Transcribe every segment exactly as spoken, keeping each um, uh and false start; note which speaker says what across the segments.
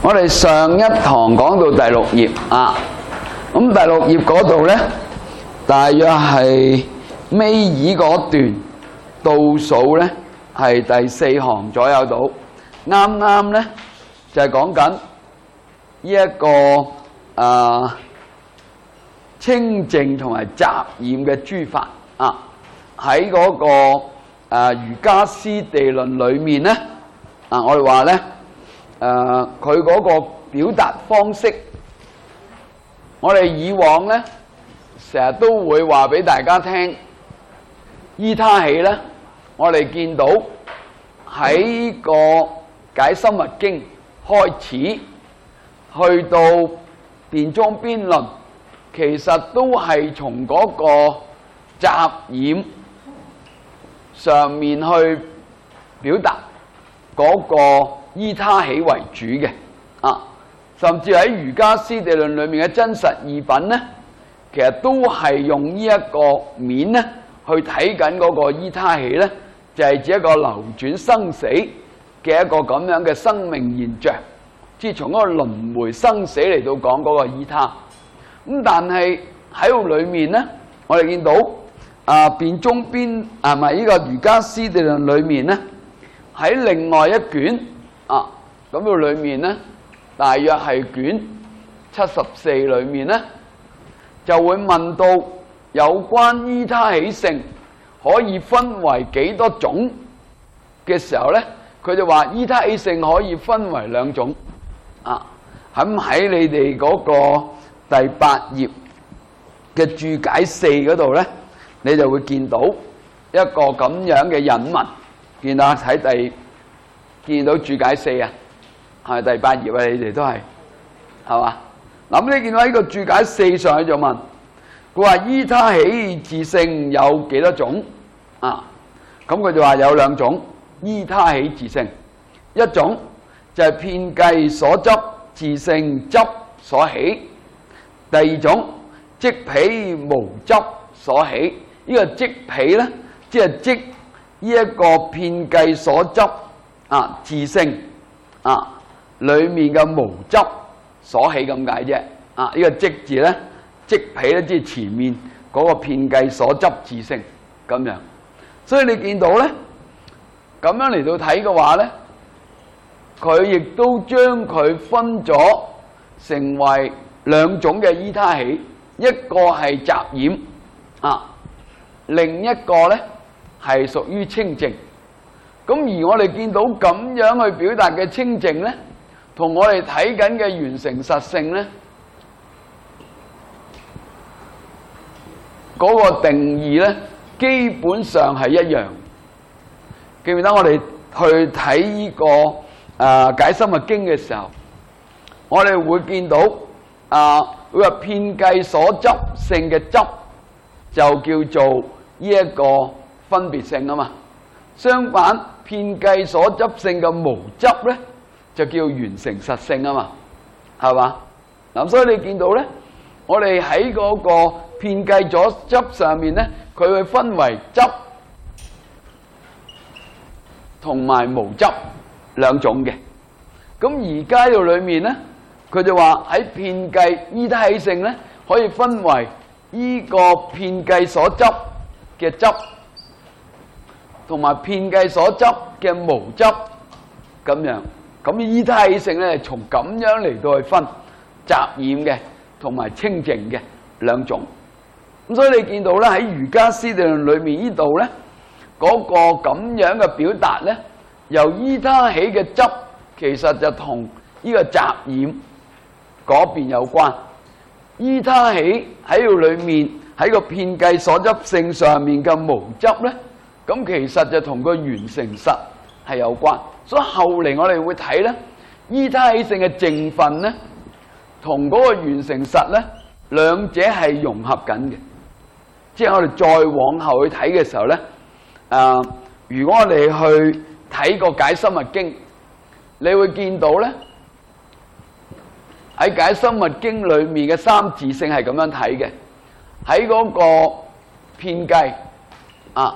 Speaker 1: 我哋上一堂講到第六頁啊，咁第六頁嗰度咧，大約係尾二嗰段倒數咧，係第四行左右到，啱啱咧就係講緊呢一個啊清淨同埋雜染嘅諸法啊，喺嗰個啊瑜伽師地論裏面咧啊，我哋話咧。誒佢嗰個表達方式，我哋以往咧成日都會話俾大家聽，依他起咧，我哋見到喺個解深密經開始去到辯中邊論，其實都係從嗰個雜染上面去表達嗰個依他起為主嘅啊，甚至喺瑜伽師地論裏面嘅真實義品咧，其實都係用呢一個面咧去睇緊嗰個依他起咧，就係指一個流轉生死嘅一個咁樣嘅生命現象，即係從嗰個輪迴生死嚟到講嗰個依他。咁但係喺度裏面咧，我哋見到啊辯中邊啊咪呢個瑜伽師地論裏面咧，喺另外一卷。啊，咁到裏面咧，大約係卷七十四裏面咧，就會問到有關依他起性可以分為幾多種嘅時候咧，佢就話依他起性可以分為兩種。啊，咁喺你哋嗰個第八頁嘅注解四嗰度咧，你就會見到一個咁樣嘅引文，見到喺第。見到注解四啊，係第八頁啊，你哋都係，係嘛？嗱，你見到呢個注解四上去就問，佢話依他起自性有幾多種啊？咁佢就話有兩種，依他起自性，一種就係遍計所執自性執所起，第二種即彼無執所起。呢、這個即彼咧，即係即呢一個遍計所執。啊，自性啊，裏面嘅無執所起咁解啫。啊，呢個即字咧，即彼咧，即係前面嗰個遍計所執自性咁樣。所以你見到咧，咁樣嚟到睇嘅話咧，佢亦都將佢分咗成為兩種嘅依他起，一個係雜染啊，另一個咧係屬於清淨。咁而我哋見到咁樣去表達嘅清淨咧，同我哋睇緊嘅完成實性咧，嗰個定義咧，基本上係一樣。記唔記得我哋去睇呢個啊解深密經嘅時候，我哋會見到啊，佢話遍計所執性嘅執就叫做呢一個分別性啊嘛，相反。遍計所執性嘅無執咧，就叫完成實性啊嘛，係嘛？嗱，所以你見到咧，我哋喺嗰個遍計所執上面咧，佢會分為執同埋無執兩種嘅。咁而家喺度裏面咧，佢就話喺遍計依他起性咧，可以分為依個遍計所執嘅執。同埋遍計所執嘅無執咁樣，咁依他起性咧，從咁樣嚟到去分雜染嘅同埋清淨嘅兩種。咁所以你見到咧，喺瑜伽師地論裏面呢度咧，嗰個咁樣嘅表達咧，由依他起嘅執，其實就同呢個雜染嗰邊有關。依他起喺度裏面喺個遍計所執性上面嘅無執咧。咁其實就同個完成實係有關，所以後嚟我哋會睇咧，依他起性嘅淨分咧，同嗰個完成實咧，兩者係融合緊嘅。即係我哋再往後去睇嘅時候咧，啊，如果我哋去睇個解深密經，你會見到咧，喺解深密經裏面嘅三自性係咁樣睇嘅，喺嗰個遍計啊。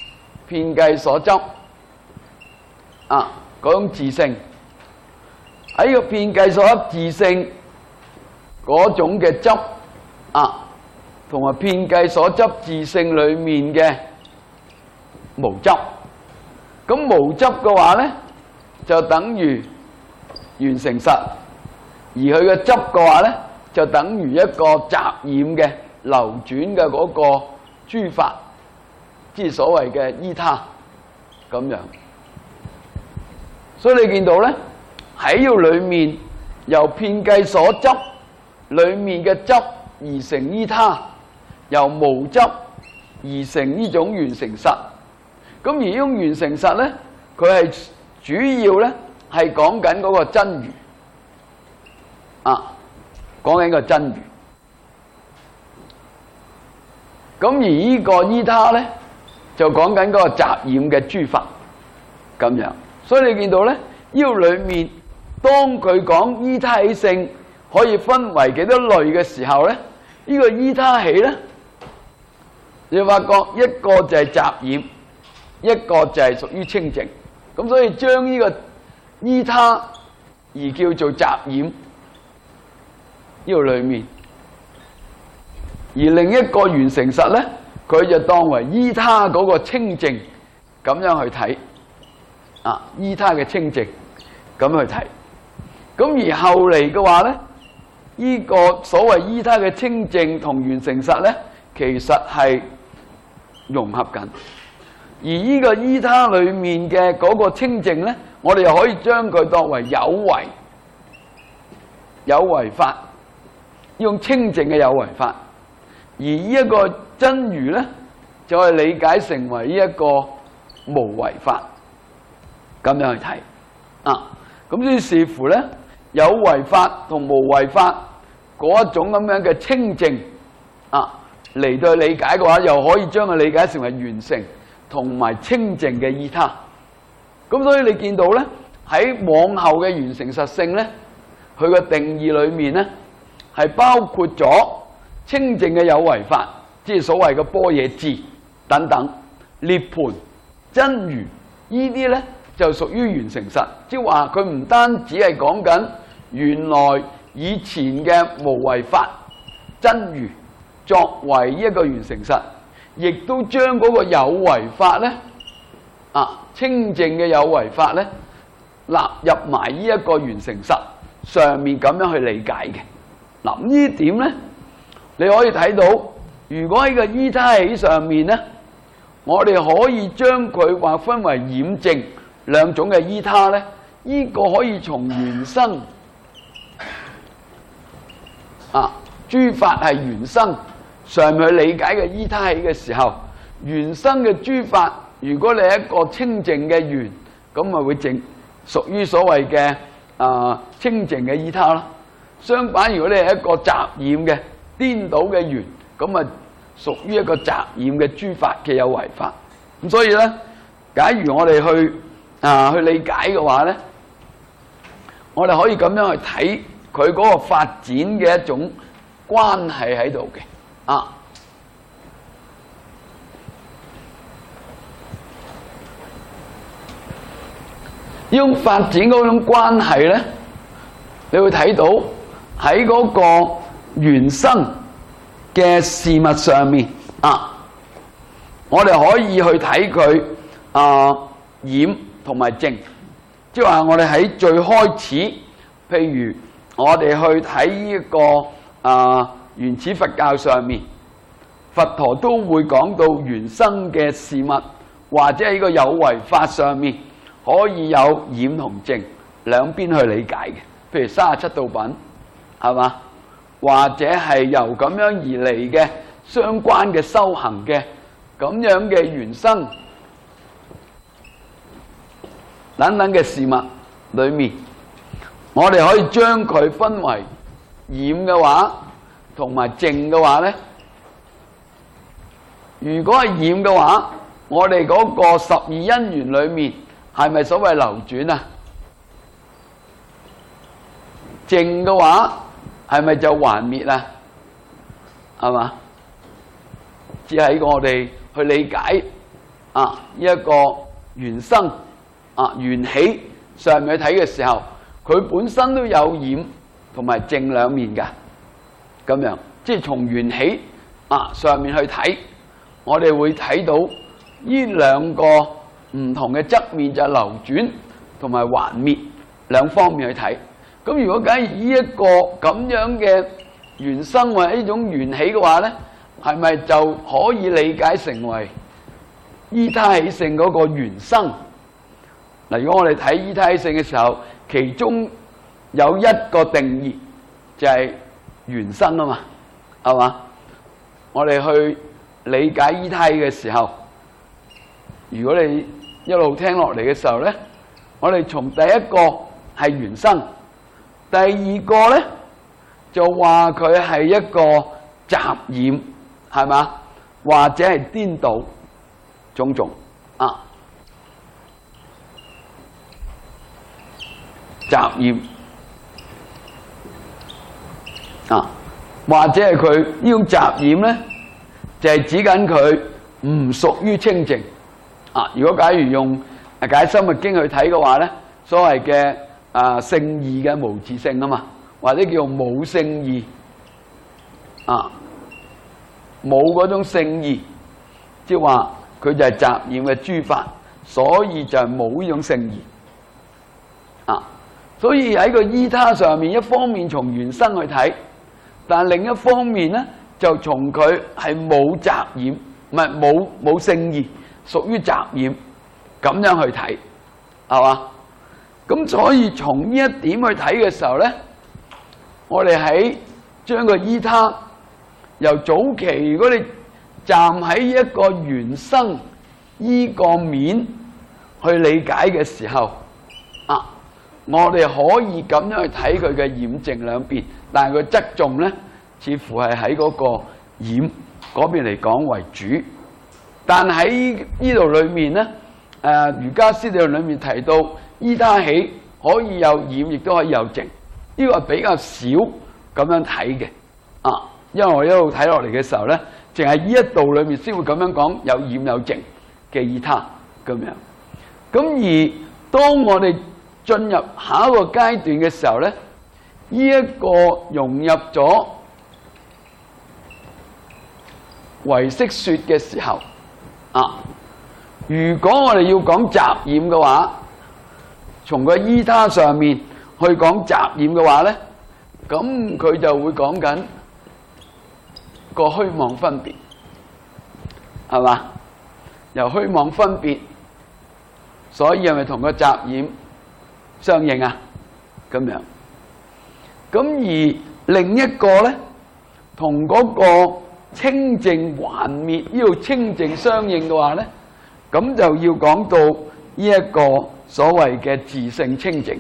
Speaker 1: 遍計所執啊，嗰種自性喺個遍計所執自性嗰種嘅執啊，同埋遍計所執自性裏面嘅無執。咁無執嘅話咧，就等於緣成實；而佢嘅執嘅話咧，就等於一個雜染嘅流轉嘅嗰個諸法，即係所謂嘅依他咁樣。所以你見到咧，喺呢個裏面由遍計所執裏面嘅執而成依他，由無執而成呢種緣成實。咁而呢種緣成實咧，佢係主要咧係講緊嗰個真如啊，講緊個真如。咁而呢個依他咧，就講緊嗰個雜染嘅諸法咁樣。所以你見到咧，呢個裏面當佢講依他起性可以分為幾多類嘅時候咧，呢個依他起咧，你發覺一個就係雜染，一個就係屬於清淨。咁所以將呢個依他而叫做雜染呢個裏面，而另一個緣成實咧，佢就當為依他嗰個清淨咁樣去睇啊，依他嘅清淨咁去睇。咁而後嚟嘅話咧，呢個所謂依他嘅清淨同緣成實咧，其實係融合緊。而呢個依他裏面嘅嗰個清淨咧，我哋又可以將佢當為有為有為法，呢種清淨嘅有為法。而呢一個真如咧，就可以理解成為呢一個無為法，咁樣去睇啊。咁於是乎咧，有為法同無為法嗰一種咁樣嘅清淨啊，嚟到理解嘅話，又可以將佢理解成為完成同埋清淨嘅依他。咁所以你見到咧，喺往後嘅緣成實性咧，佢個定義裏面咧，係包括咗清淨嘅有為法，即係所謂嘅般若智等等，涅槃、真如呢啲咧就屬於緣成實，即係話佢唔單止係講緊原來以前嘅無為法真如作為一個緣成實，亦都將嗰個有為法咧啊清淨嘅有為法咧納入埋呢一個緣成實上面咁樣去理解嘅。嗱，呢點咧，你可以睇到，如果喺個依他起上面咧，我哋可以將佢劃分為染淨兩種嘅依他咧，呢個可以從緣生啊，諸法係緣生上面去理解嘅依他起嘅時候，緣生嘅諸法，如果你係一個清淨嘅緣，咁咪會淨屬於所謂嘅啊清淨嘅依他咯。相反，如果你係一個雜染嘅顛倒嘅緣，咁啊屬於一個雜染嘅諸法嘅有為法。咁所以咧，假如我哋去啊去理解嘅話咧，我哋可以咁樣去睇佢嗰個發展嘅一種關係喺度嘅啊。呢種發展嗰種關係咧，你會睇到喺嗰個緣生嘅事物上面啊，我哋可以去睇佢啊染同埋淨，即係話我哋喺最開始，譬如我哋去睇呢一個啊原始佛教上面，佛陀都會講到緣生嘅事物，或者喺呢個有為法上面可以有染同淨兩邊去理解嘅。譬如三十七道品，係嘛？或者係由咁樣而嚟嘅相關嘅修行嘅咁樣嘅緣生等等嘅事物裏面，我哋可以將佢分為染嘅話同埋淨嘅話咧。如果係染嘅話，我哋嗰個十二因緣裏面係咪所謂流轉啊？淨嘅話係咪就還滅啊？係嘛？只係我哋去理解啊，呢一個緣生啊緣起上面去睇嘅時候， 佢本身都有染同埋淨兩面㗎。咁樣即係從緣起啊上面去睇，我哋會睇到呢兩個唔同嘅側面，就係流轉同埋還滅兩方面去睇。咁如果假如呢一個咁樣嘅緣生或者呢種緣起嘅話咧，係咪就可以理解成為依他起性嗰個緣生？嗱，如果我哋睇依他起性嘅時候，其中有一個定義就係緣生啊嘛，係嘛？我哋去理解依他起嘅時候，如果你一路聽落嚟嘅時候咧，我哋從第一個係緣生，第二個咧就話佢係一個雜染，係嘛？或者係顛倒種種啊，雜染啊，或者係佢呢種雜染咧，就係指緊佢唔屬於清淨啊。如果假如用解《深密經》去睇嘅話咧，所謂嘅啊聖義嘅無自性啊嘛，或者叫做冇聖義啊，冇嗰種聖義，即係話佢就係雜染嘅諸法，所以就係冇呢種聖義啊。所以喺個依他上面，一方面從緣生去睇，但另一方面咧就從佢係冇雜染，唔係冇冇聖義，屬於雜染咁樣去睇，係嘛？咁所以從呢一點去睇嘅時候咧，我哋喺將個依他由早期，如果你站喺一個緣生依個面去理解嘅時候，啊，我哋可以咁樣去睇佢嘅染淨兩邊，但係佢側重咧，似乎係喺嗰個染嗰邊嚟講為主。但喺呢度裏面咧，誒瑜伽師地論裏面提到依他起可以有染，亦都可以有淨，呢個係比較少咁樣睇嘅啊。因為我一路睇落嚟嘅時候咧，淨係呢一度裏面先會咁樣講有染有淨嘅依他咁樣。咁而當我哋進入下一個階段嘅時候咧，呢一個融入咗唯識說嘅時候啊，如果我哋要講雜染嘅話，從個依他上面去講雜染嘅話咧，咁佢就會講緊個虛妄分別，係嘛？由虛妄分別，所以係咪同個雜染相應啊？咁樣。咁而另一個咧，同嗰個清淨還滅呢度清淨相應嘅話咧，咁就要講到呢一個所謂嘅自性清淨。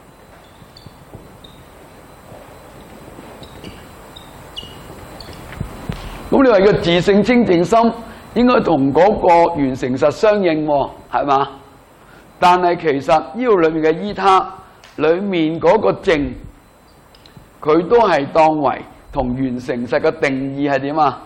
Speaker 1: 咁你話個自性清淨心應該同嗰個緣成實相應喎，係嘛？但係其實呢度裏面嘅依他裏面嗰個淨，佢都係當為同緣成實嘅定義係點啊？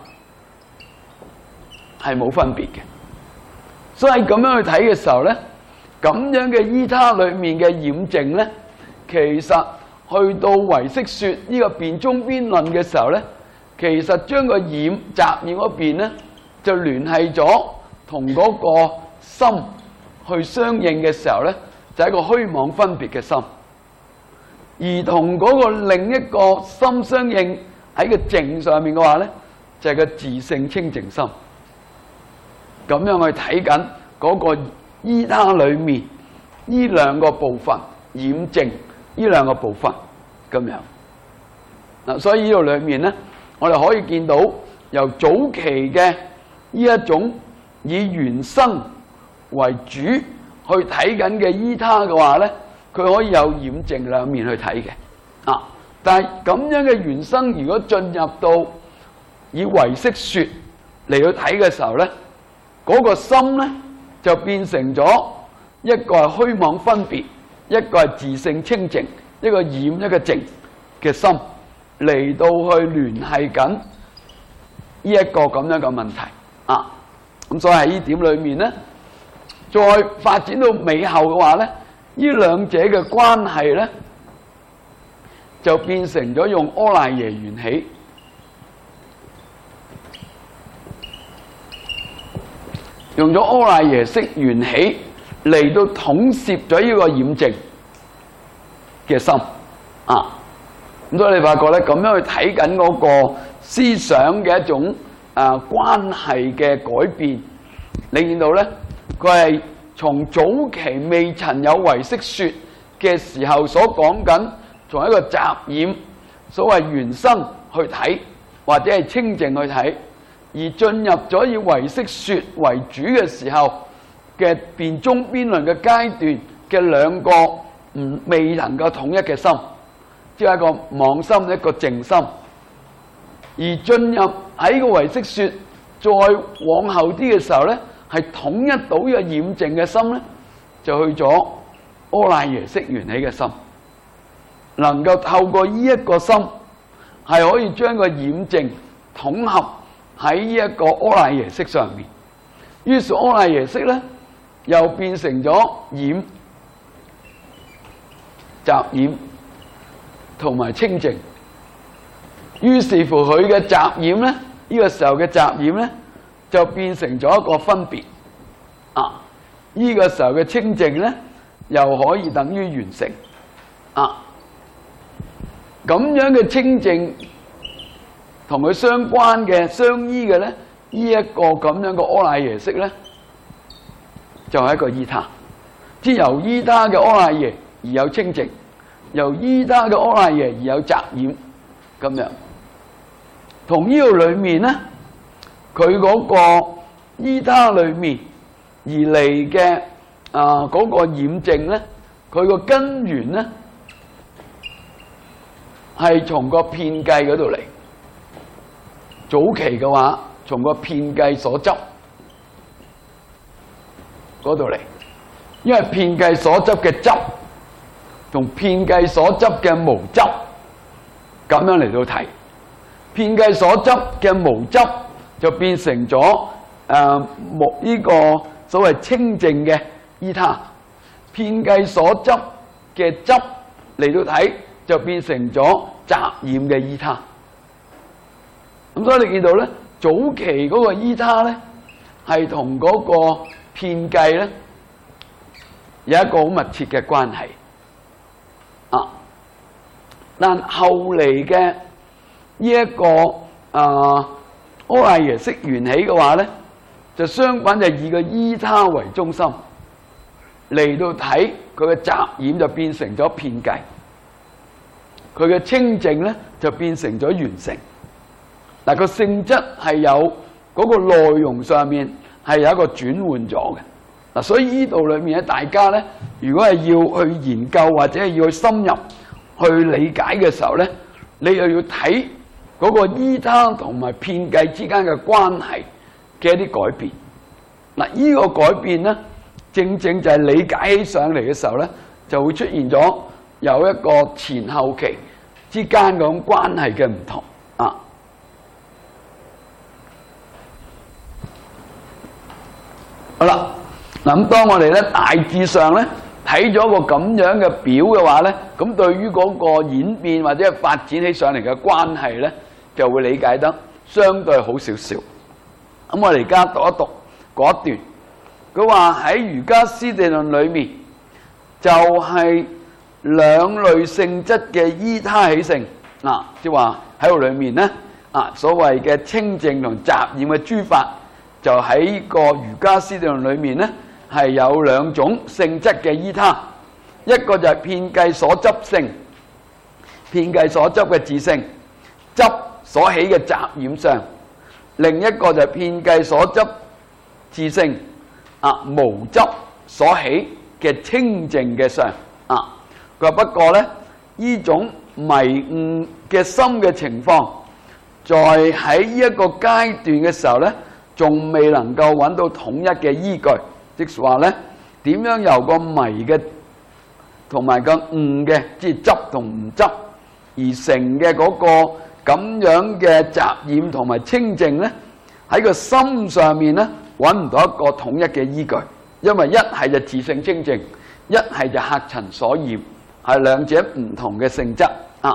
Speaker 1: 係冇分別嘅。所以咁樣去睇嘅時候咧，咁樣嘅依他裏面嘅染淨咧，其實去到唯識說呢個辯中邊論嘅時候咧，其實將個染雜染嗰邊咧，就聯繫咗同嗰個心去相應嘅時候咧，就係一個虛妄分別嘅心；而同嗰個另一個心相應喺個淨上面嘅話咧，就係個自性清淨心。咁樣去睇緊嗰個依他裏面呢兩個部分染淨呢兩個部分咁樣嗱，所以呢度裏面咧，我哋可以見到由早期嘅呢一種以緣生為主去睇緊嘅依他嘅話咧，佢可以有染淨兩面去睇嘅啊。但係咁樣嘅緣生，如果進入到以唯識說嚟去睇嘅時候咧，嗰個心咧就變成咗一個係虛妄分別，一個係自性清淨，一個染一個淨嘅心嚟到去聯繫緊呢一個咁樣嘅問題啊。咁所以喺呢點裏面咧，再發展到尾後嘅話咧，呢兩者嘅關係咧就變成咗用阿賴耶緣起，用咗阿賴耶識緣起嚟到統攝咗呢個染淨嘅心啊！咁所以你發覺咧，咁樣去睇緊嗰個思想嘅一種啊關係嘅改變，你見到咧，佢係從早期未曾有唯識說嘅時候所講緊，從一個雜染所謂緣生去睇，或者係清淨去睇，而進入咗以唯識說為主嘅時候嘅辯中邊論嘅階段嘅兩個唔未能夠統一嘅心，即係一個妄心一個淨心，而進入喺個唯識說再往後啲嘅時候咧，係統一到呢個染淨嘅心咧，就去咗阿賴耶識緣起嘅心，能夠透過呢一個心係可以將個染淨統合喺呢一個阿賴耶識上面，於是阿賴耶識咧又變成咗染、雜染同埋清淨，於是乎佢嘅雜染咧，呢、這個時候嘅雜染咧就變成咗一個分別啊！呢、這個時候嘅清淨咧又可以等於完成啊！咁樣嘅清淨同佢相關嘅相依嘅咧，呢、這、一個咁樣嘅阿賴耶識咧，就係、是、一個依他，即由依他嘅阿賴耶而有清淨，由依他嘅阿賴耶而有雜染，咁樣同呢度裏面咧，佢嗰個依他裏面而嚟嘅啊嗰個染淨咧，佢個根源咧係從個遍計嗰度嚟。早期嘅話，從個遍計所執嗰度嚟，因為遍計所執嘅執同遍計所執嘅無執咁樣嚟到睇，遍計所執嘅無執就變成咗誒無呢個所謂清淨嘅依他，遍計所執嘅執嚟到睇就變成咗雜染嘅依他。咁所以你見到咧，早期嗰個依他咧係同嗰個遍計咧有一個好密切嘅關係啊。但後嚟嘅呢一個啊阿賴耶識緣起嘅話咧，就相反就以個依他為中心嚟到睇佢嘅雜染就變成咗遍計，佢嘅清淨咧就變成咗完成。嗱，個性質係有嗰個內容上面係有一個轉換咗嘅。嗱，所以呢度裏面咧，大家咧如果係要去研究或者係要去深入去理解嘅時候咧，你又要睇嗰個依他同埋遍計之間嘅關係嘅一啲改變。嗱，呢個改變咧，正正就係理解起上嚟嘅時候咧，就會出現咗有一個前後期之間嗰種關係嘅唔同啊。好啦，嗱咁當我哋咧大致上咧睇咗個咁樣嘅表嘅話咧，咁對於嗰個演變或者係發展起上嚟嘅關係咧，就會理解得相對好少少。咁我哋而家讀一讀嗰一段，佢話喺瑜伽師地論裏面，就係、是、兩類性質嘅依他起性啊，即係話喺度裏面咧啊，所謂嘅清淨同雜染嘅諸法。就喺個瑜伽師地論裏面咧，係有兩種性質嘅依他，一個就係遍計所執性，遍計所執嘅自性，執所起嘅雜染相；另一個就係遍計所執自性，啊無執所起嘅清淨嘅相。啊，佢話不過咧，呢種迷誤嘅心嘅情況，在喺呢一個階段嘅時候咧，仲未能夠揾到統一嘅依據，即係話咧，點樣由個迷嘅同埋個誤嘅，即係執同唔執而成嘅嗰個咁樣嘅雜染同埋清淨咧，喺個心上面咧揾唔到一個統一嘅依據，因為一係就自性清淨，一係就客塵所染，係兩者唔同嘅性質啊。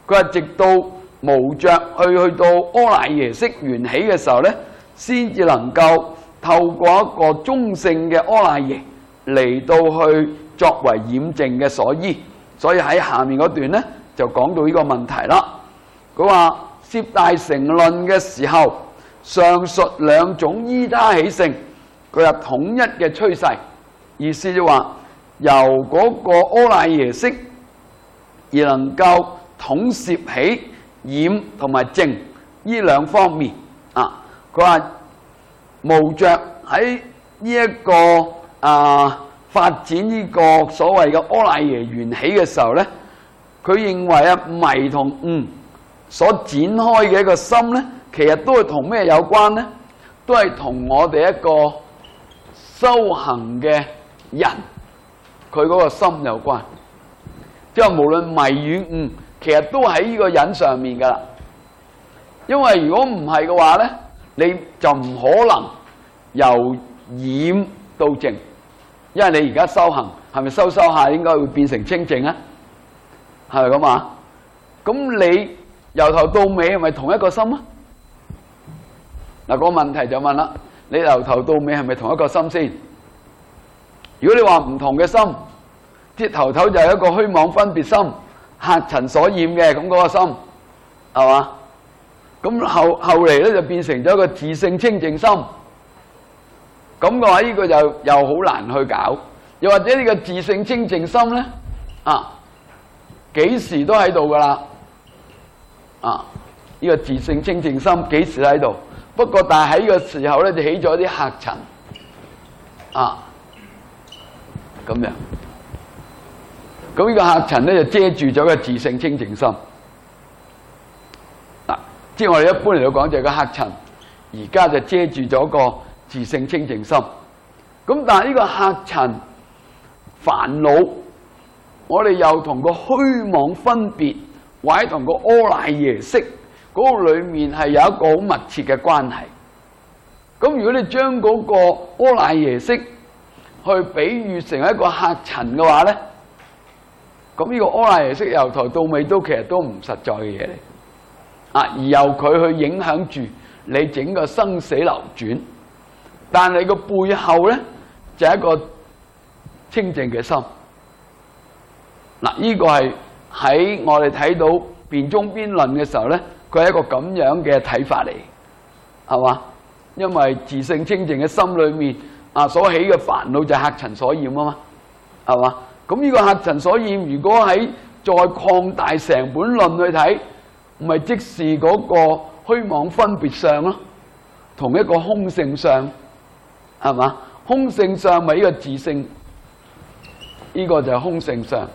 Speaker 1: 佢話直到無着去去到阿賴耶識緣起嘅時候咧，先至能夠透過一個中性嘅阿賴耶嚟到去作為染淨嘅所依。所以喺下面嗰段咧就講到呢個問題啦。佢話攝大乘論嘅時候，上述兩種依他起性，佢有統一嘅趨勢，意思就話由嗰個阿賴耶識而能夠統攝起染同埋淨呢兩方面啊。佢話無着喺呢一個啊發展呢個所謂嘅阿賴耶緣起嘅時候咧，佢認為啊迷同悟所展開嘅一個心咧，其實都係同咩有關咧？都係同我哋一個修行嘅人佢嗰個心有關。即係無論迷與悟，其實都喺呢個人上面噶啦。因為如果唔係嘅話咧，你就唔可能由染到淨。因為你而家修行係咪修修下應該會變成清淨啊？係咪咁啊？咁你由頭到尾係咪同一個心啊？嗱，個問題就問啦，你由頭到尾係咪同一個心先？如果你話唔同嘅心，即係頭頭就係一個虛妄分別心，客塵所染嘅咁嗰個心，係嘛？咁後後嚟咧就變成咗一個自性清淨心。咁嘅話，呢個就又好難去搞。又或者呢個自性清淨心咧，啊，幾時都喺度噶啦，啊，呢個自性清淨心幾時都喺度。不過，但係喺呢個時候咧，就起咗啲客塵，啊，咁樣。咁呢個客塵咧就遮住咗個自性清淨心。嗱，即係我哋一般嚟到講就係個客塵，而家就遮住咗個自性清淨心。咁但係呢個客塵煩惱，我哋又同個虛妄分別，或者同個阿賴耶識嗰個裏面係有一個好密切嘅關係。咁如果你將嗰個阿賴耶識去比喻成一個客塵嘅話咧，咁呢個阿賴耶識由頭到尾都其實都唔實在嘅嘢嚟，啊，而由佢去影響住你整個生死流轉。但係個背後咧就係一個清淨嘅心。嗱，呢個係喺我哋睇到辯中邊論嘅時候咧，佢係一個咁樣嘅睇法嚟，係嘛？因為自性清淨嘅心裏面啊，所起嘅煩惱就係客塵所染啊嘛，係嘛？咁呢個客塵所染，如果喺再擴大成本論去睇，咪即是嗰個虛妄分別相咯，同一個空性相。係嘛？空性相咪呢個自性，呢、這個就係空性相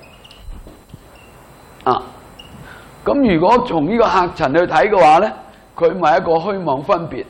Speaker 1: 啊。咁如果從呢個客塵去睇嘅話咧，佢咪一個虛妄分別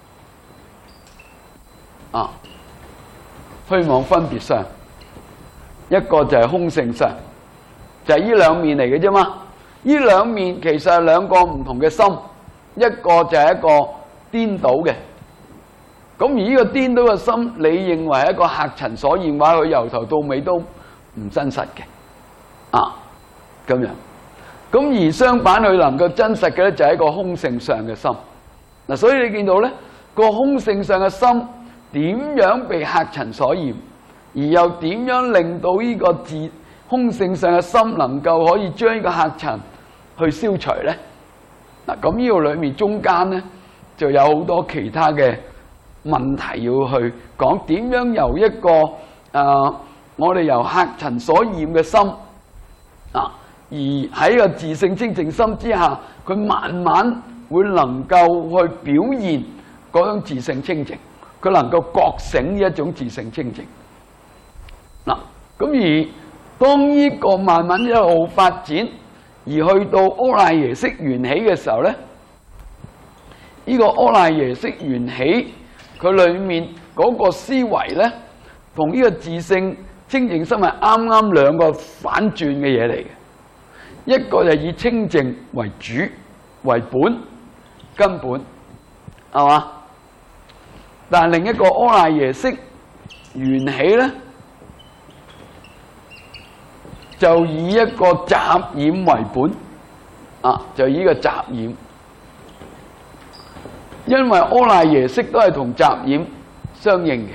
Speaker 1: 啊，虛妄分別相，一個就係空性相，就係呢兩面嚟嘅啫嘛。呢兩面其實係兩個唔同嘅心，一個就係一個顛倒嘅。咁而呢個顛倒嘅心，你認為係一個客塵所染，話佢由頭到尾都唔真實嘅，啊，咁樣。咁而相反，佢能夠真實嘅咧，就係一個空性上嘅心。嗱，所以你見到咧，個空性上嘅心點樣被客塵所染，而又點樣令到呢個自空性上嘅心能夠可以將呢個客塵去消除咧？嗱，咁呢個裏面中間咧就有好多其他嘅問題要去講，點樣由一個誒、呃，我哋由客塵所染嘅心啊，而喺個自性清淨心之下，佢慢慢會能夠去表現嗰種自性清淨，佢能夠覺醒呢一種自性清淨。嗱，咁而當呢個慢慢一路發展，而去到阿賴耶識緣起嘅時候咧，呢、這個阿賴耶識緣起，佢裏面嗰個思維咧，同呢個自性清淨心係啱啱兩個反轉嘅嘢嚟嘅。一個就以清淨為主為本根本，係嘛？但係另一個阿賴耶識緣起咧，就以一個雜染為本， 啊，就呢個雜染。因為阿賴耶識都係同雜染相應嘅，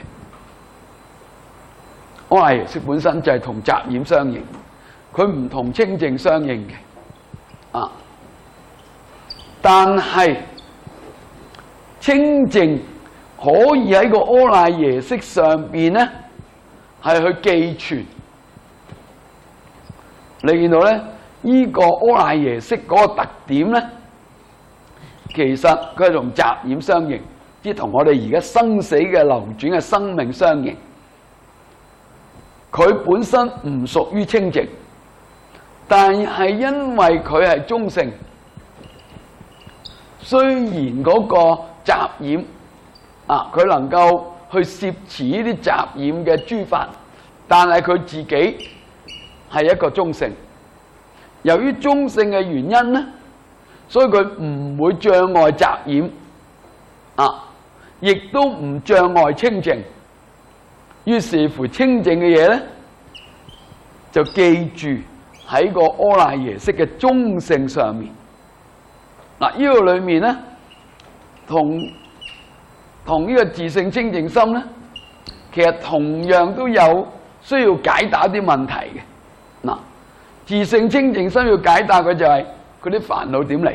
Speaker 1: 阿賴耶識本身就係同雜染相應，佢唔同清淨相應嘅，啊！但係清淨可以喺個阿賴耶識上邊咧，係去寄存。你見到咧，呢個阿賴耶識嗰個特點咧，其實佢係同雜染相應，即係同我哋而家生死嘅流轉嘅生命相應。佢本身唔屬於清淨，但係因為佢係中性，雖然嗰個雜染啊，佢能夠去攝持呢啲雜染嘅諸法，但係佢自己係一個中性。由於中性嘅原因咧，所以佢唔會障礙雜染啊，亦都唔障礙清淨。於是乎，清淨嘅嘢咧，就記住喺個阿賴耶識嘅中性上面。嗱，呢個裏面咧，同同呢個自性清淨心咧，其實同樣都有需要解答啲問題嘅。嗱，自性清淨心要解答嘅就係佢啲煩惱點嚟？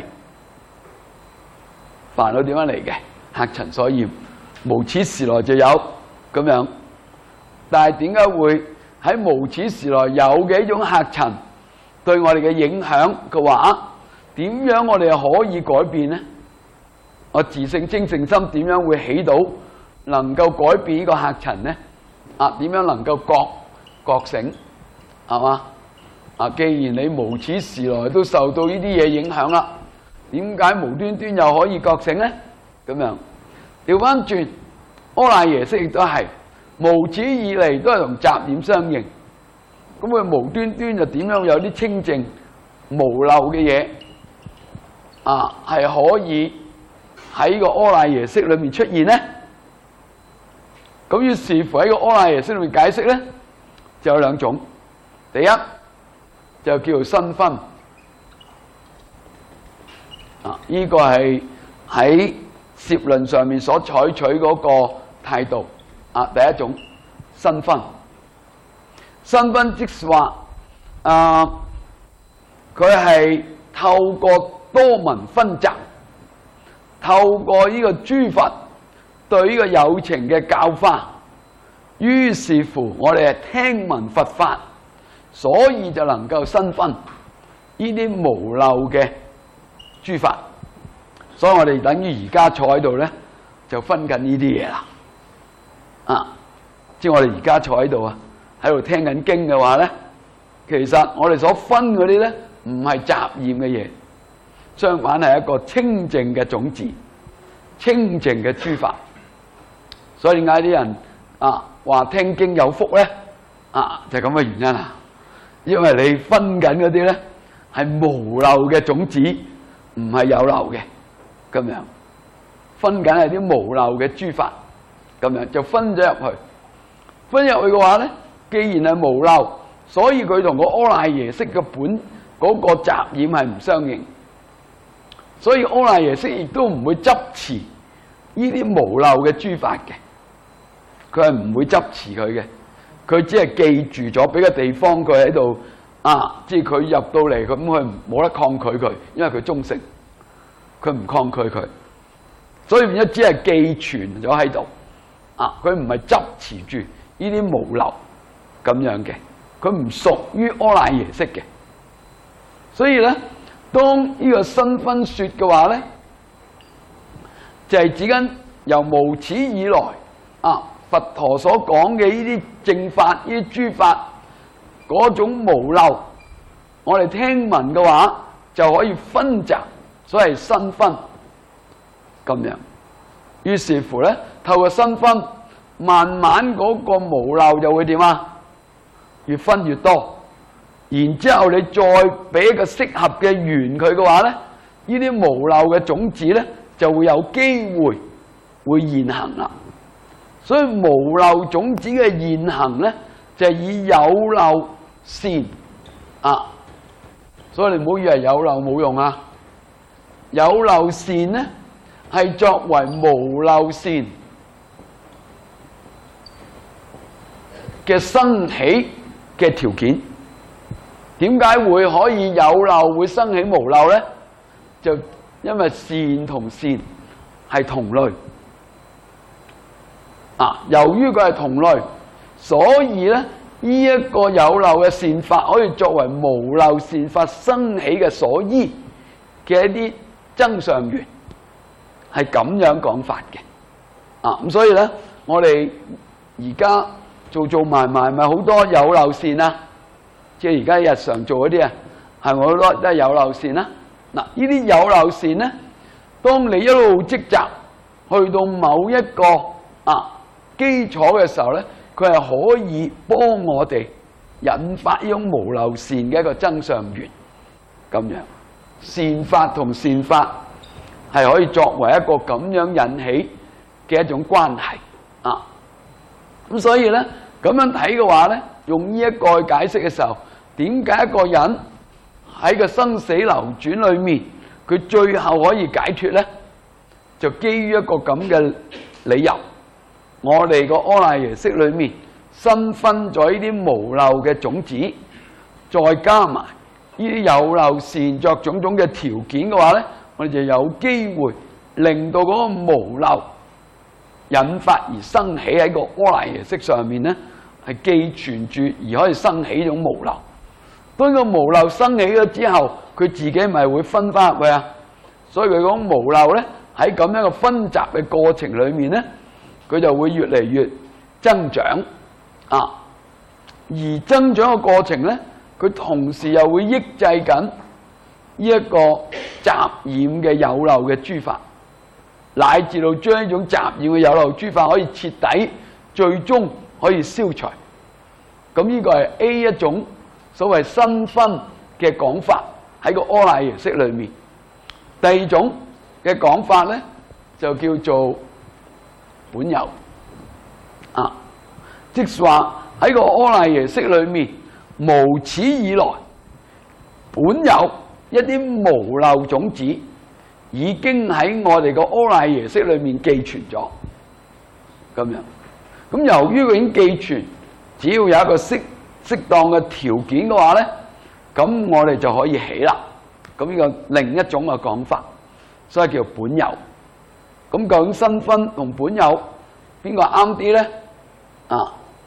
Speaker 1: 煩惱點樣嚟嘅？客塵所染，無始時來就有咁樣。但係點解會喺無始時來有嘅一種客塵對我哋嘅影響嘅話，點樣我哋可以改變呢？我自性清淨心點樣會起到能夠改變呢個客塵呢？啊，點樣能夠覺覺醒？係嘛？啊，既然你無始時來都受到呢啲嘢影響啦，點解無端端又可以覺醒呢？咁樣調翻轉，阿賴耶識亦都係無始以嚟都係同雜染相應，咁佢無端端就點樣有啲清淨無漏嘅嘢啊，係可以喺個阿賴耶識裏面出現呢？咁於是乎喺個阿賴耶識裏面解釋咧，就有兩種。第一就叫做新分啊，呢個係喺攝論上面所採取嗰個態度啊。第一種新分，新分即是話啊，佢係透過多聞分集，透過呢個諸佛對呢個有情嘅教化，於是乎我哋係聽聞佛法，所以就能夠新分呢啲無漏嘅諸法。所以我哋等於而家坐喺度咧，就分緊呢啲嘢啦。啊，即係我哋而家坐喺度啊，喺度聽緊經嘅話咧，其實我哋所分嗰啲咧，唔係雜染嘅嘢，相反係一個清淨嘅種子，清淨嘅諸法。所以點解啲人啊話聽經有福咧？啊，就係咁嘅原因啊！因為你分緊嗰啲咧係無漏嘅種子，唔係有漏嘅。咁樣分緊係啲無漏嘅諸法，咁樣就分咗入去。分入去嘅話咧，既然係無漏，所以佢同個阿賴耶識嘅本嗰個雜染係唔相應，所以阿賴耶識亦都唔會執持呢啲無漏嘅諸法嘅，佢係唔會執持佢嘅，佢只係記住咗，俾個地方佢喺度啊，即係佢入到嚟，咁佢冇得抗拒佢，因為佢中性。佢唔抗拒佢，所以變咗只係寄存咗喺度啊！佢唔係執持住呢啲無漏咁樣嘅，佢唔屬於阿賴耶識嘅。所以咧，當呢個新分說嘅話咧，就係、是、指緊由無始以來啊，佛陀所講嘅呢啲正法、呢啲諸法嗰種無漏，我哋聽聞嘅話就可以分集。所謂新分咁樣，於是乎咧，透過新分，慢慢嗰個無漏就會點啊？越分越多，然之後你再俾一個適合嘅緣佢嘅話咧，呢啲無漏嘅種子咧就會有機會會現行啦。所以無漏種子嘅現行咧，就係以有漏善啊所以你唔好以為有漏冇用啊！有漏線呢係作為無漏線嘅生起嘅條件。點解會可以有漏會生起無漏呢？就因為線同線係同類啊。由於佢係同類，所以咧呢一個有漏嘅線法可以作為無漏線法生起嘅所依嘅一啲增上緣，係咁樣講法嘅啊。咁所以咧，我哋而家做做埋埋咪好多有漏線啊！即係而家日常做嗰啲啊，係咪好多都係有漏線啦？嗱，呢啲有漏線咧，當你一路積集去到某一個啊基礎嘅時候咧，佢係可以幫我哋引發呢種無漏線嘅一個增上緣。咁樣線法同線法係可以作為一個咁樣引起嘅一種關係啊。咁所以咧咁樣睇嘅話咧，用呢一個去解釋嘅時候，點解一個人喺個生死流轉裏面，佢最後可以解脫咧？就基於一個咁嘅理由，我哋個阿賴耶識裏面新分咗呢啲無漏嘅種子，再加埋呢啲有漏線作種種嘅條件嘅話咧，我哋就有機會令到嗰個無漏引發而生起喺個阿賴耶識上面咧，係寄存住而可以生起呢種無漏。當個無漏生起咗之後，佢自己咪會分翻入去啊。所以佢講無漏咧，喺咁樣嘅分集嘅過程裏面咧，佢就會越嚟越增長啊。而增長嘅過程咧，佢同時又會抑制緊呢一個雜染嘅有漏嘅諸法，乃至到將呢種雜染嘅有漏諸法可以徹底最終可以消除。咁呢個係 A 一種所謂新分嘅講法喺個阿賴耶識裏面。第二種嘅講法咧，就叫做本有啊，即係話喺個阿賴耶識裏面，無始以來本有一啲無漏種子已經喺我哋個阿賴耶識裏面寄存咗，咁樣。咁由於佢已經寄存，只要有一個適適當嘅條件嘅話咧，咁我哋就可以起啦。咁呢個另一種嘅講法，所以叫本有。咁究竟新分同本有邊個啱啲咧？啊，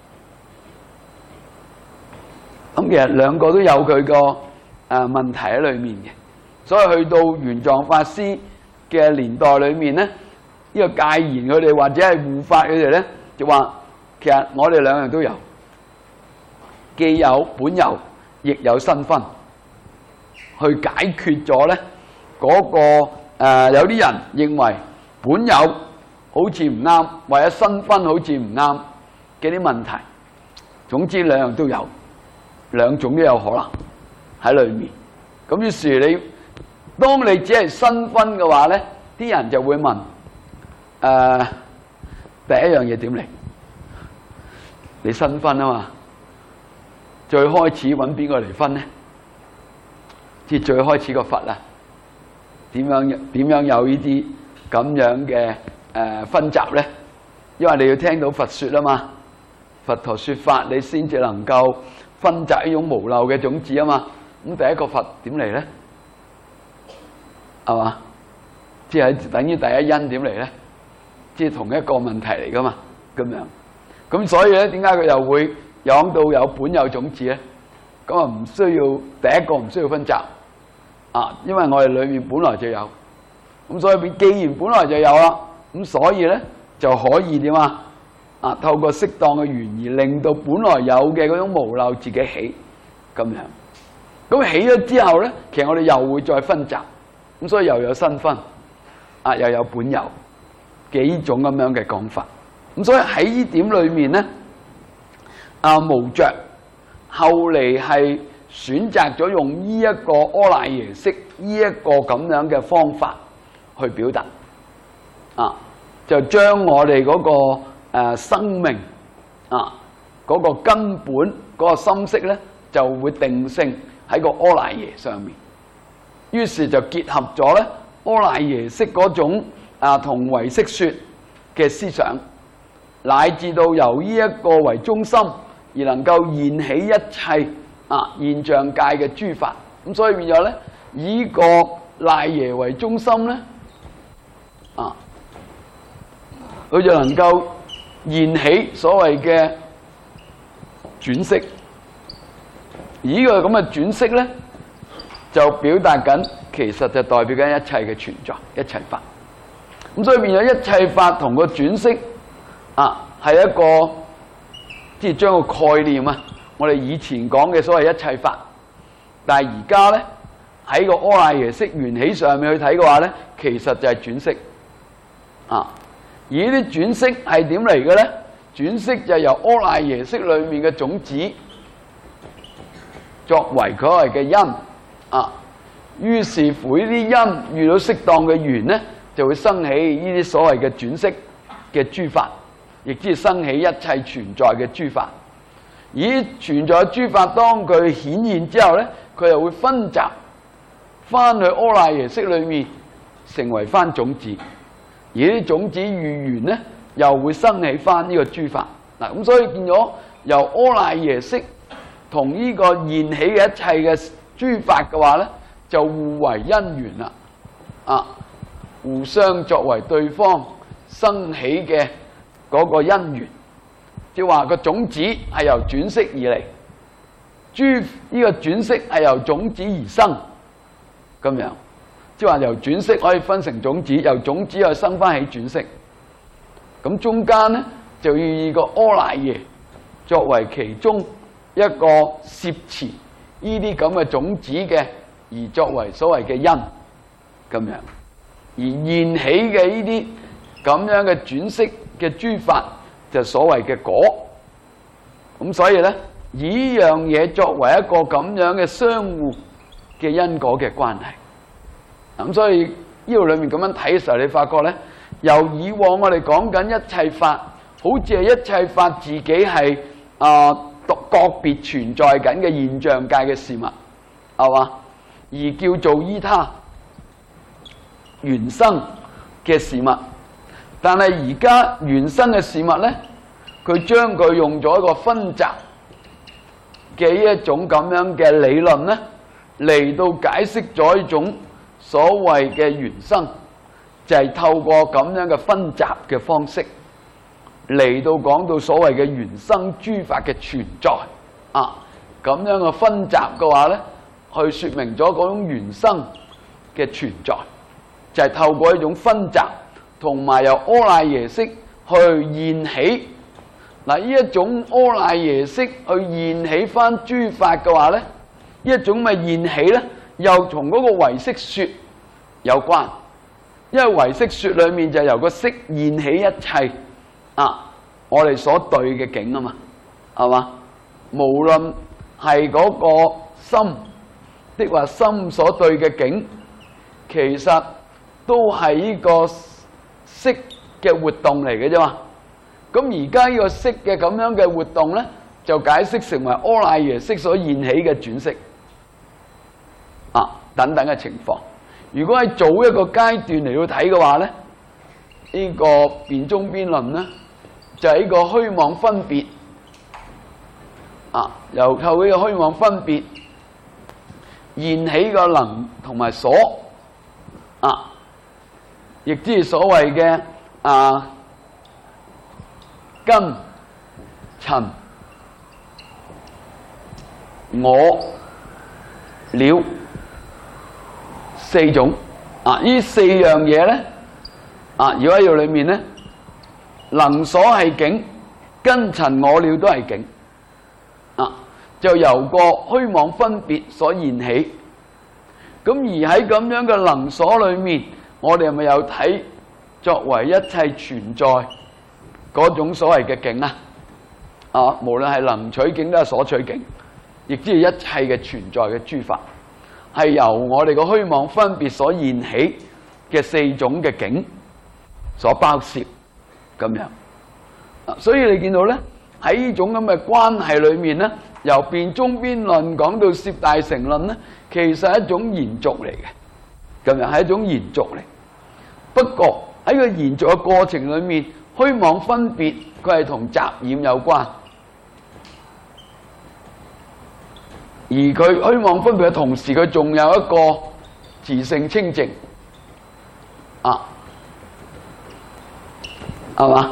Speaker 1: 咁其實兩個都有佢個誒問題喺裏面嘅。所以去到玄奘法師嘅年代裏面咧，呢、這個戒賢佢哋或者係護法佢哋咧，就話其實我哋兩樣都有，既有本有，亦有新分。去解決咗咧嗰個誒、呃、有啲人認為本有好似唔啱，或者新分好似唔啱嘅啲問題。總之兩樣都有，兩種都有可能喺裏面。咁於是你當你只係新分嘅話咧，啲人就會問誒、呃、第一樣嘢點嚟？你新分啊嘛，最開始揾邊個嚟分咧？即係最開始個佛啊，點樣點樣有呢啲咁樣嘅誒分集咧？因為你要聽到佛說啊嘛，佛陀說法，你先至能夠分集呢種無漏嘅種子啊嘛。咁第一個佛點嚟咧？係嘛？即係等於第一因點嚟咧？即係同一個問題嚟噶嘛？咁樣咁所以咧，點解佢又會講到有本有種子咧？咁啊唔需要第一個唔需要分集。啊，因為我哋裏面本來就有，咁所以既然本來就有啦，咁所以咧就可以點啊？啊，透過適當嘅緣而令到本來有嘅嗰種無漏自己起，咁樣。咁起咗之後咧，其實我哋又會再分集，咁所以又有新分，啊又有本有幾種咁樣嘅講法。咁所以喺呢點裏面咧，啊無著後嚟係選擇咗用呢一個阿賴耶識呢一個咁樣嘅方法去表達，啊，就將我哋嗰個誒生命啊嗰個根本嗰個心識咧，就會定性喺個阿賴耶上面。於是就結合咗咧阿賴耶識嗰種啊同唯識說嘅思想，乃至到由呢一個為中心而能夠現起一切啊現象界嘅諸法。咁所以變咗咧以個賴耶為中心咧啊，佢就能夠現起所謂嘅轉識。而呢個咁嘅轉識咧，就表達緊，其實就代表緊一切嘅存在，一切法。咁所以變咗一切法同個轉識啊，係一個即係將個概念啊，我哋以前講嘅所謂一切法，但係而家咧喺個阿賴耶識緣起上面去睇嘅話咧，其實就係轉識啊。而呢啲轉識係點嚟嘅咧？轉識就係由阿賴耶識裏面嘅種子作為佢係嘅因啊，於是乎呢啲因遇到適當嘅緣咧，就會生起呢啲所謂嘅轉識嘅諸法，亦即係生起一切存在嘅諸法。而存在嘅諸法當佢顯現之後咧，佢又會分集翻去阿賴耶識裏面，成為翻種子。而呢啲種子遇緣咧，又會生起翻呢個諸法。嗱，咁所以變咗由阿賴耶識同呢個現起嘅一切嘅諸法嘅話咧，就互為因緣啦，啊，互相作為對方生起嘅嗰個因緣，即係話個種子係由轉識而嚟，諸呢個轉識係由種子而生，咁樣，即係話由轉識可以分成種子，由種子又生翻起轉識，咁中間咧就要以個阿賴耶作為其中一個攝持呢啲咁嘅種子嘅，而作為所謂嘅因，咁樣，而現起嘅呢啲咁樣嘅轉識嘅諸法，就所謂嘅果。咁所以咧，以呢樣嘢作為一個咁樣嘅相互嘅因果嘅關係。咁所以呢度裏面咁樣睇嘅時候，你發覺咧，由以往我哋講緊一切法，好似係一切法自己係啊獨個別存在緊嘅現象界嘅事物，係嘛？而叫做依他原生嘅事物。但係而家原生嘅事物咧，佢將佢用咗一個分集嘅一種咁樣嘅理論咧，嚟到解釋咗一種所謂嘅原生，就係透過咁樣嘅分集嘅方式嚟到講到所謂嘅原生諸法嘅存在啊。咁樣嘅分集嘅話咧，去說明咗嗰種原生嘅存在，就係透過一種分集同埋由阿賴耶識去現起。嗱，呢一種阿賴耶識去現起翻諸法嘅話咧，呢一種咪現起咧，又同嗰個唯識說有關。因為唯識說裏面就由個識現起一切啊，我哋所對嘅境啊嘛，係嘛？無論係嗰個心的或心所對嘅境，其實都係呢個識嘅活動嚟嘅啫嘛。咁而家呢個識嘅咁樣嘅活動咧，就解釋成為阿賴耶識所現起嘅轉識啊等等嘅情況。如果喺早一個階段嚟到睇嘅話咧，呢、這個辯中邊論咧，就係呢個虛妄分別啊，由透呢個虛妄分別現起個能同埋所啊，亦即係所謂嘅啊根、塵、我、了四種啊，呢四樣嘢咧啊，如果喺度裏面咧，能所係境，根塵我了都係境啊，就由個虛妄分別所現起。咁而喺咁樣嘅能所裏面，我哋係咪有睇作為一切存在嗰種所謂嘅境啊？啊，無論係能取境都係所取境，亦即係一切嘅存在嘅諸法，係由我哋個虛妄分別所現起嘅四種嘅境所包攝咁樣。所以你見到咧，喺呢種咁嘅關係裏面咧， 由辯中邊論講到攝大乘論咧，其實係一種延續嚟嘅，咁樣係一種延續嚟。不過喺個延續嘅過程裏面，虛妄分別佢係同雜染有關，而佢虛妄分別嘅同時，佢仲有一個自性清淨啊，係嘛？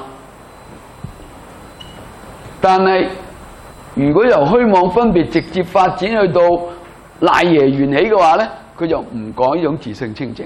Speaker 1: 但係如果由虛妄分別直接發展去到賴耶緣起嘅話咧，佢就唔講呢種自性清淨，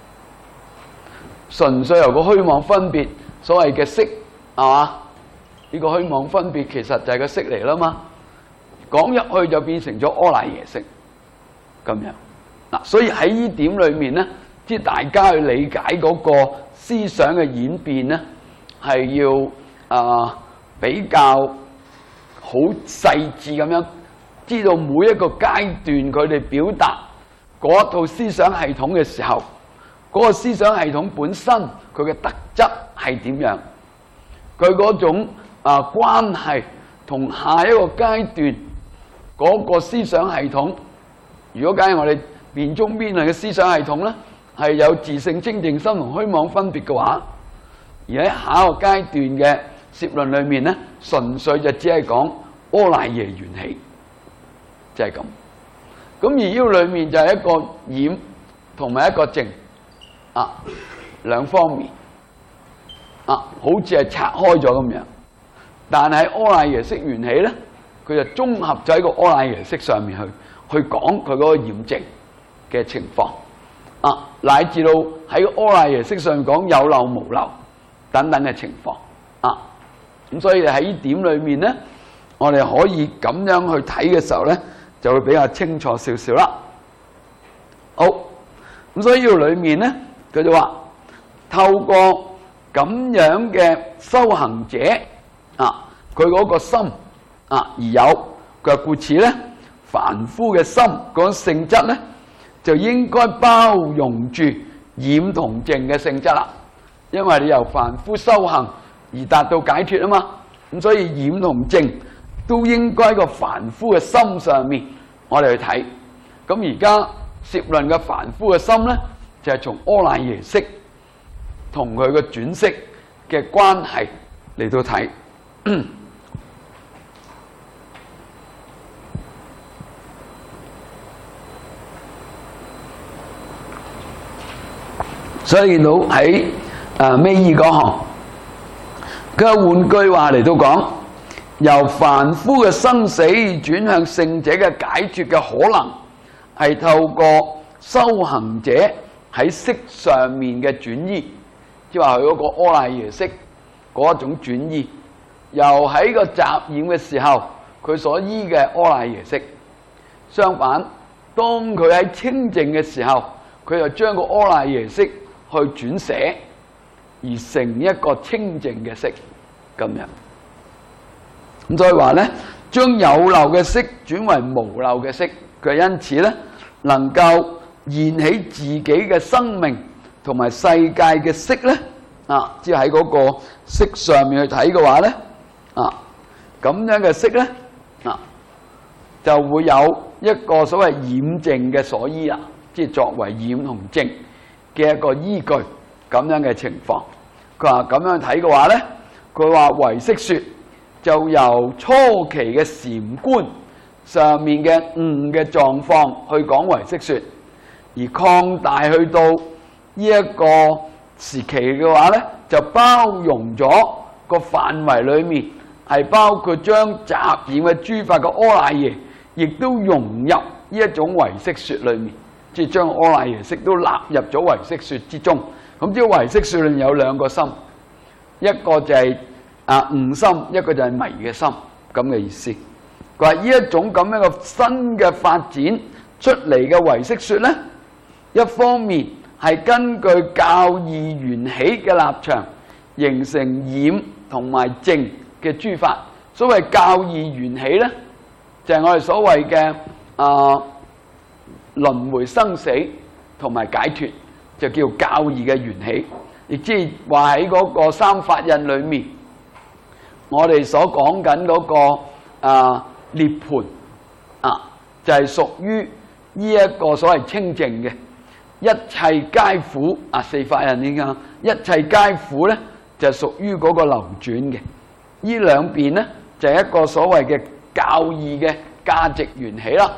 Speaker 1: 純粹由個虛妄分別所謂嘅色，係嘛？呢個虛妄分別其實就係個色嚟啦嘛，講入去就變成咗阿賴耶識咁樣嗱。所以喺呢點裏面咧，即係大家去理解嗰個思想嘅演變咧，係要啊、呃、比較好細緻咁樣知道每一個階段佢哋表達嗰一套思想系統嘅時候，嗰、那個思想系統本身佢嘅特質係點樣，佢嗰種啊關係同下一個階段嗰個思想系統，如果假如我哋辯中邊論嘅思想系統咧係有自性清淨心同虛妄分別嘅話，而喺下一個階段嘅攝論裏面咧，純粹就只係講阿賴耶緣起，就係咁。咁而呢個裏面就係一個染同埋一個淨啊兩方面啊，好似係拆開咗咁樣。但係阿賴耶識緣起咧，佢就綜合咗喺個阿賴耶識上面去去講佢嗰個染淨嘅情況啊，乃至到喺個阿賴耶識上面講有漏無漏等等嘅情況啊。咁所以喺呢點裏面咧，我哋可以咁樣去睇嘅時候咧，就會比較清楚少少啦。好，咁所以呢度裏面咧，佢就話透過咁樣嘅修行者啊，佢嗰個心啊而有嘅，故此咧，凡夫嘅心嗰種性質咧，就應該包容住染同淨嘅性質啦。因為你由凡夫修行而達到解脫啊嘛，咁所以染同淨都應該喺個凡夫嘅心上面，我哋去睇。咁而家攝論嘅凡夫嘅心咧，就係從阿賴耶識同佢嘅轉識嘅關係嚟到睇。所以見到喺誒尾二嗰行，佢換句話嚟到講，由凡夫嘅生死轉向聖者嘅解脫嘅可能，係透過修行者喺識上面嘅轉依，即係話佢嗰個阿賴耶識嗰一種轉依，由喺個雜染嘅時候佢所依嘅阿賴耶識，相反，當佢喺清淨嘅時候，佢就將個阿賴耶識去轉寫，而成一個清淨嘅識咁樣。咁所以話咧，將有漏嘅識轉為無漏嘅識，佢因此咧能夠現起自己嘅生命同埋世界嘅識咧啊，即係喺嗰個識上面去睇嘅話咧啊，咁樣嘅識咧啊，就會有一個所謂染淨嘅所依啦，即係作為染同淨嘅一個依據咁樣嘅情況。佢話咁樣睇嘅話咧，佢話唯識說就由初期嘅禪觀上面嘅悟嘅狀況去講唯識說，而擴大去到呢一個時期嘅話咧，就包容咗個範圍裏面係包括將雜染嘅諸法嘅阿賴耶，亦都融入呢一種唯識說裏面。即係將阿賴耶識都納入咗唯識說之中。咁即係唯識說裏面有兩個心，一個就係啊悟心，一個就係迷嘅心，咁嘅意思。佢話呢一種咁樣嘅新嘅發展出嚟嘅唯識說咧，一方面係根據教義緣起嘅立場，形成染同埋淨嘅諸法。所謂教義緣起咧，就係、是、我哋所謂嘅啊。呃輪迴生死同埋解脫，就叫教義嘅緣起。亦即係話喺嗰個三法印裏面，我哋所講緊嗰個啊涅槃就係屬於呢一個所謂清淨嘅，一切皆苦啊！四法印點講？一切皆苦咧，就屬於嗰個流轉嘅。呢兩邊咧就係一個所謂嘅教義嘅價值緣起啦。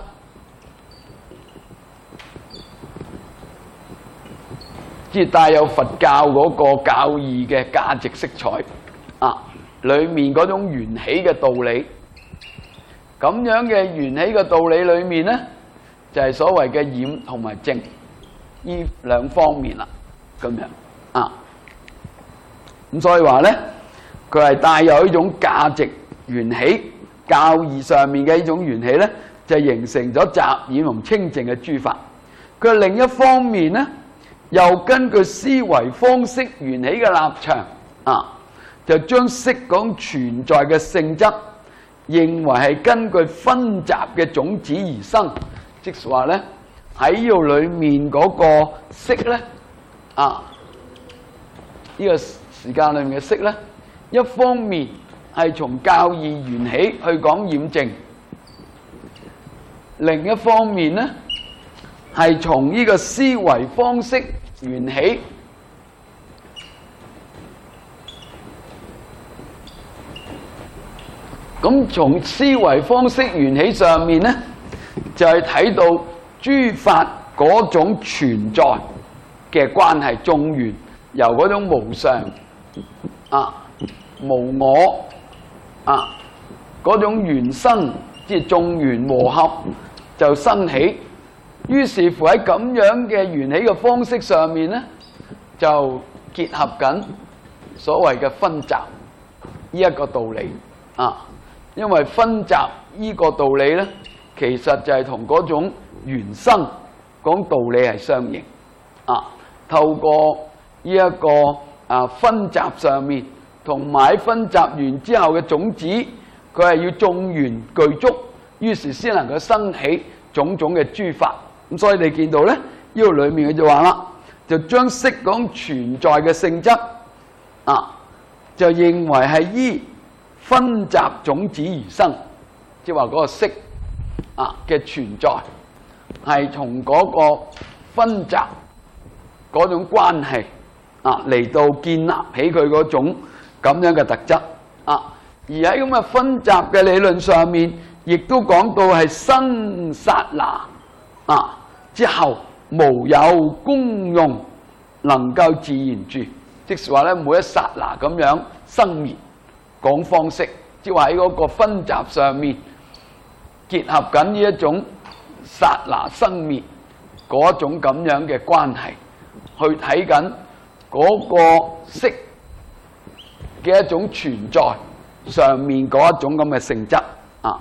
Speaker 1: 即係帶有佛教嗰個教義嘅價值色彩啊，裡面嗰種緣起嘅道理，咁樣嘅緣起嘅道理裡面咧，就係所謂嘅染同埋淨呢兩方面啦，咁樣啊，咁所以話咧，佢係帶有呢種價值緣起，教義上面嘅呢種緣起咧，就形成咗雜染同清淨嘅諸法。佢另一方面咧，又根據思維方式緣起嘅立場啊，就將色講存在嘅性質，認為係根據分集嘅種子而生，即係話咧喺呢度裡面嗰個色咧啊，呢個時間裡面嘅色咧，一方面係從教義緣起去講染淨，另一方面咧係從呢個思維方式緣起，咁從思維方式緣起上面咧，就係睇到諸法嗰種存在嘅關係，眾緣由嗰種無常啊、無我啊嗰種緣生，即係眾緣和合就生起。於是乎喺咁樣嘅緣起嘅方式上面咧，就結合緊所謂嘅分集呢一個道理啊。因為分集呢個道理咧，其實就係同嗰種緣生講道理係相應啊。透過呢一個啊分集上面，同埋分集完之後嘅種子，佢係要眾緣具足，於是先能夠生起種種嘅諸法。咁所以你見到咧，呢度裏面佢就話啦，就將色講存在嘅性質啊，就認為係依分集種子而生，即係話嗰個色啊嘅存在係從嗰個分集嗰種關係啊嚟到建立起佢嗰種咁樣嘅特質啊。而喺咁嘅分集嘅理論上面，亦都講到係生剎那啊之後無有功用，能夠自然住，即是話咧，每一剎那咁樣生滅講方式，即係話喺嗰個分集上面結合緊呢一種剎那生滅嗰種咁樣嘅關係，去睇緊嗰個色嘅一種存在上面嗰一種咁嘅性質啊。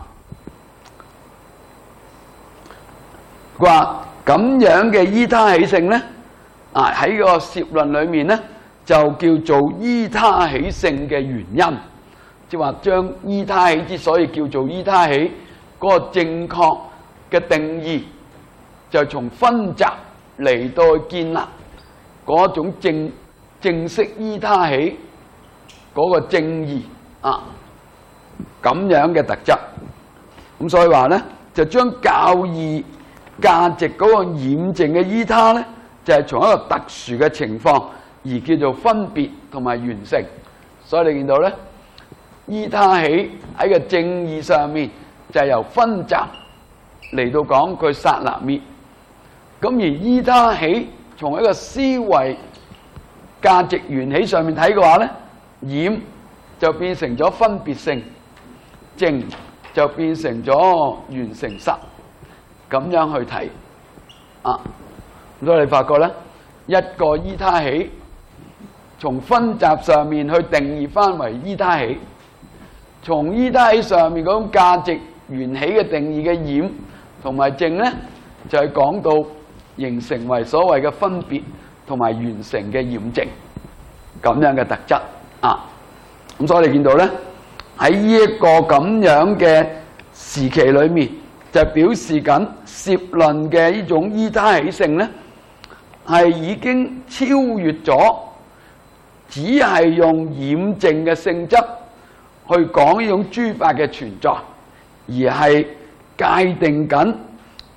Speaker 1: 佢話咁樣嘅依他起性咧，啊喺個攝論裏面咧，就叫做依他起性嘅原因，即係話將依他起之所以叫做依他起嗰個正確嘅定義，就從分集嚟到建立嗰種正正式依他起嗰個正義啊，咁樣嘅特質。咁所以話咧，就將教義價值嗰個染淨嘅依他咧，就係、是、從一個特殊嘅情況而叫做分別同埋完成。所以你見到咧，依他起喺個正義上面就係由分集嚟到講佢剎那滅。咁而依他起從一個思維價值緣起上面睇嘅話咧，染就變成咗分別性，淨就變成咗完成實。咁樣去睇啊，所以你發覺咧，一個依他起，從分集上面去定義翻為依他起，從依他起上面嗰種價值緣起嘅定義嘅染同埋淨咧，就係講到形成為所謂嘅分別同埋完成嘅染淨咁樣嘅特質啊。咁所以你見到咧，喺呢一個咁樣嘅時期裏面，就表示緊攝論嘅呢種依他起性咧，係已經超越咗，只係用染淨嘅性質去講呢種諸法嘅存在，而係界定緊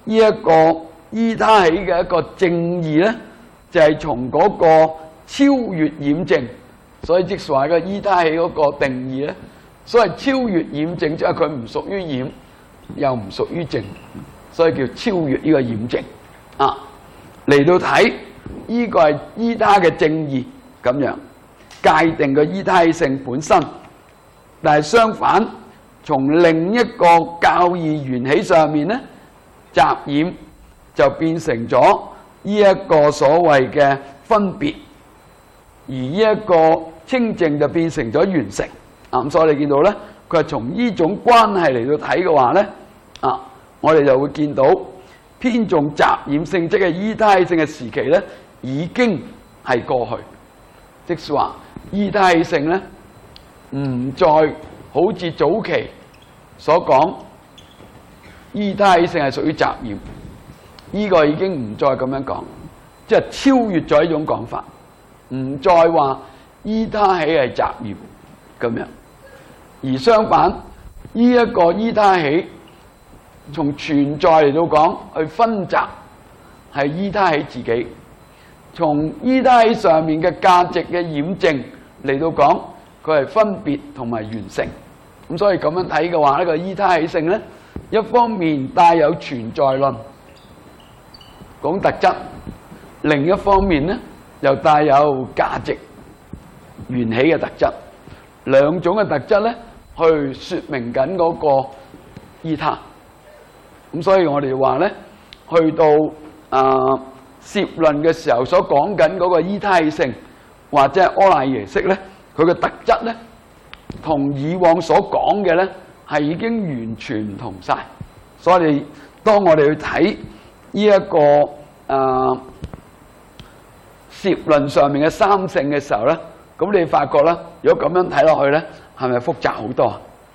Speaker 1: 呢一個依他起嘅一個正義咧，就係從嗰個超越染淨，所以即係話個依他起嗰個定義咧，所謂超越染淨，即係佢唔屬於染，又唔屬於淨，所以叫超越呢個染淨啊。嚟到睇呢個係依他嘅正義咁樣界定個依他起性本身，但係相反，從另一個較義緣起上面咧，雜染就變成咗呢一個所謂嘅分別，而呢一個清淨就變成咗完成啊。咁所以你見到咧，佢係從呢種關係嚟到睇嘅話咧，啊，我哋就會見到偏重雜染性質嘅依他起性嘅時期咧，已經係過去，即是話依他起性咧唔再好似早期所講，依他起性係屬於雜染，呢、這個已經唔再咁樣講，即係超越咗呢種講法，唔再話依他起係雜染咁樣，而相反，呢、這、一個依他起從存在嚟到講去分集，係依他起自己；從依他起上面嘅價值嘅染淨嚟到講，佢係分別同埋完成。咁所以咁樣睇嘅話，呢、這個依他起性咧，一方面帶有存在論講特質，另一方面咧又帶有價值緣起嘅特質，兩種嘅特質咧去説明緊嗰個依他。咁所以我哋話咧，去到啊攝論嘅時候所講緊嗰個依他起性，或者係阿賴耶識咧，佢嘅特質咧，同以往所講嘅咧係已經完全唔同晒。所以當我哋去睇呢一個啊攝論上面嘅三性嘅時候咧，咁你發覺咧，如果咁樣睇落去咧，係咪複雜好多？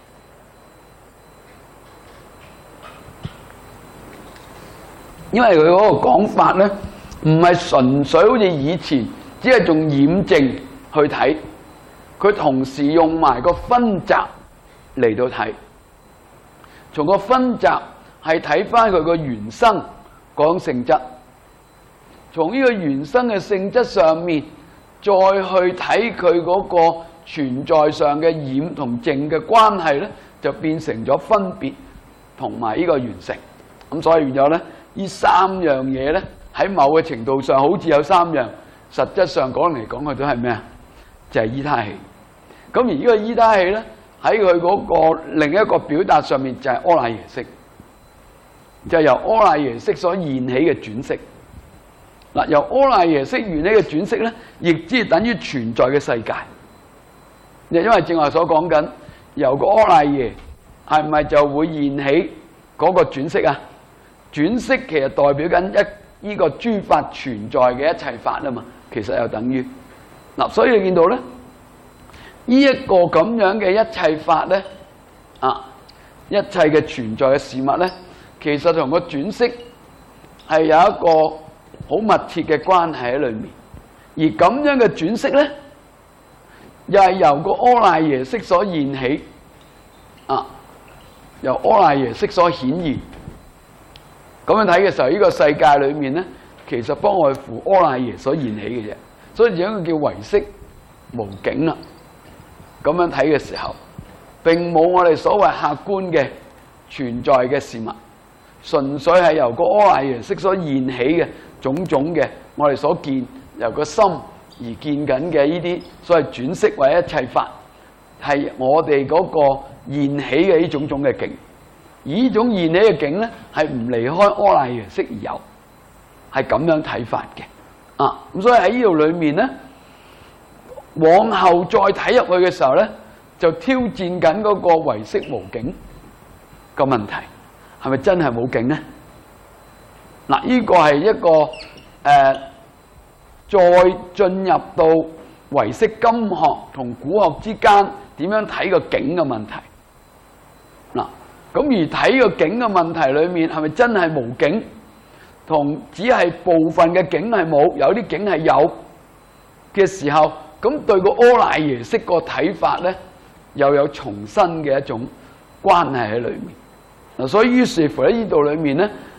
Speaker 1: 因為佢嗰個講法咧，唔係純粹好似以前，只係用染淨去睇，佢同時用埋個分集嚟到睇。從個分集係睇翻佢個原生嗰種性質，從呢個原生嘅性質上面，再去睇佢嗰個存在上嘅染同淨嘅關係咧，就變成咗分別同埋呢個完成。咁所以變咗咧。呢三樣嘢咧，喺某個程度上好似有三樣，實質上講嚟講去都係咩啊？就係依他起。咁而呢個依他起咧，喺佢嗰個另一個表達上面就係阿賴耶識，就係由阿賴耶識所現起嘅轉識。嗱，由阿賴耶識現起嘅轉識咧，亦即係等於存在嘅世界。因為正話所講緊，由個阿賴耶係咪就會現起嗰個轉識啊？轉識其實代表緊一呢個諸法存在嘅一切法啊嘛，其實又等於嗱，所以你見到咧，呢一個咁樣嘅一切法咧，啊，一切嘅存在嘅事物咧，其實同個轉識係有一個好密切嘅關係喺裏面，而咁樣嘅轉識咧，又係由個阿賴耶識所現起，啊，由阿賴耶識所顯現。咁樣睇嘅時候，呢、這個世界裏面咧，其實不外乎阿賴耶所現起嘅啫，所以點解叫唯識無境啦？咁樣睇嘅時候，並冇我哋所謂客觀嘅存在嘅事物，純粹係由個阿賴耶識所現起嘅種種嘅我哋所見，由個心而見緊嘅呢啲所謂轉識或者一切法，係我哋嗰個現起嘅呢種種嘅境。而呢種現起嘅境咧，係唔離開阿賴耶識而有，係咁樣睇法嘅。啊，咁所以喺呢度裏面咧，往後再睇入去嘅時候咧，就挑戰緊嗰個唯識無境個問題，係咪真係冇境咧？嗱、啊，呢、這個係一個誒、呃，再進入到唯識今學同古學之間點樣睇個境嘅問題。嗱、啊。咁而睇個境嘅問題裏面，係咪真係無境？同只係部分嘅境係冇，有啲境係有嘅時候，咁對個阿賴耶識個睇法咧，又有重新嘅一種關係喺裏面。嗱，所以於是乎喺呢度裏面咧，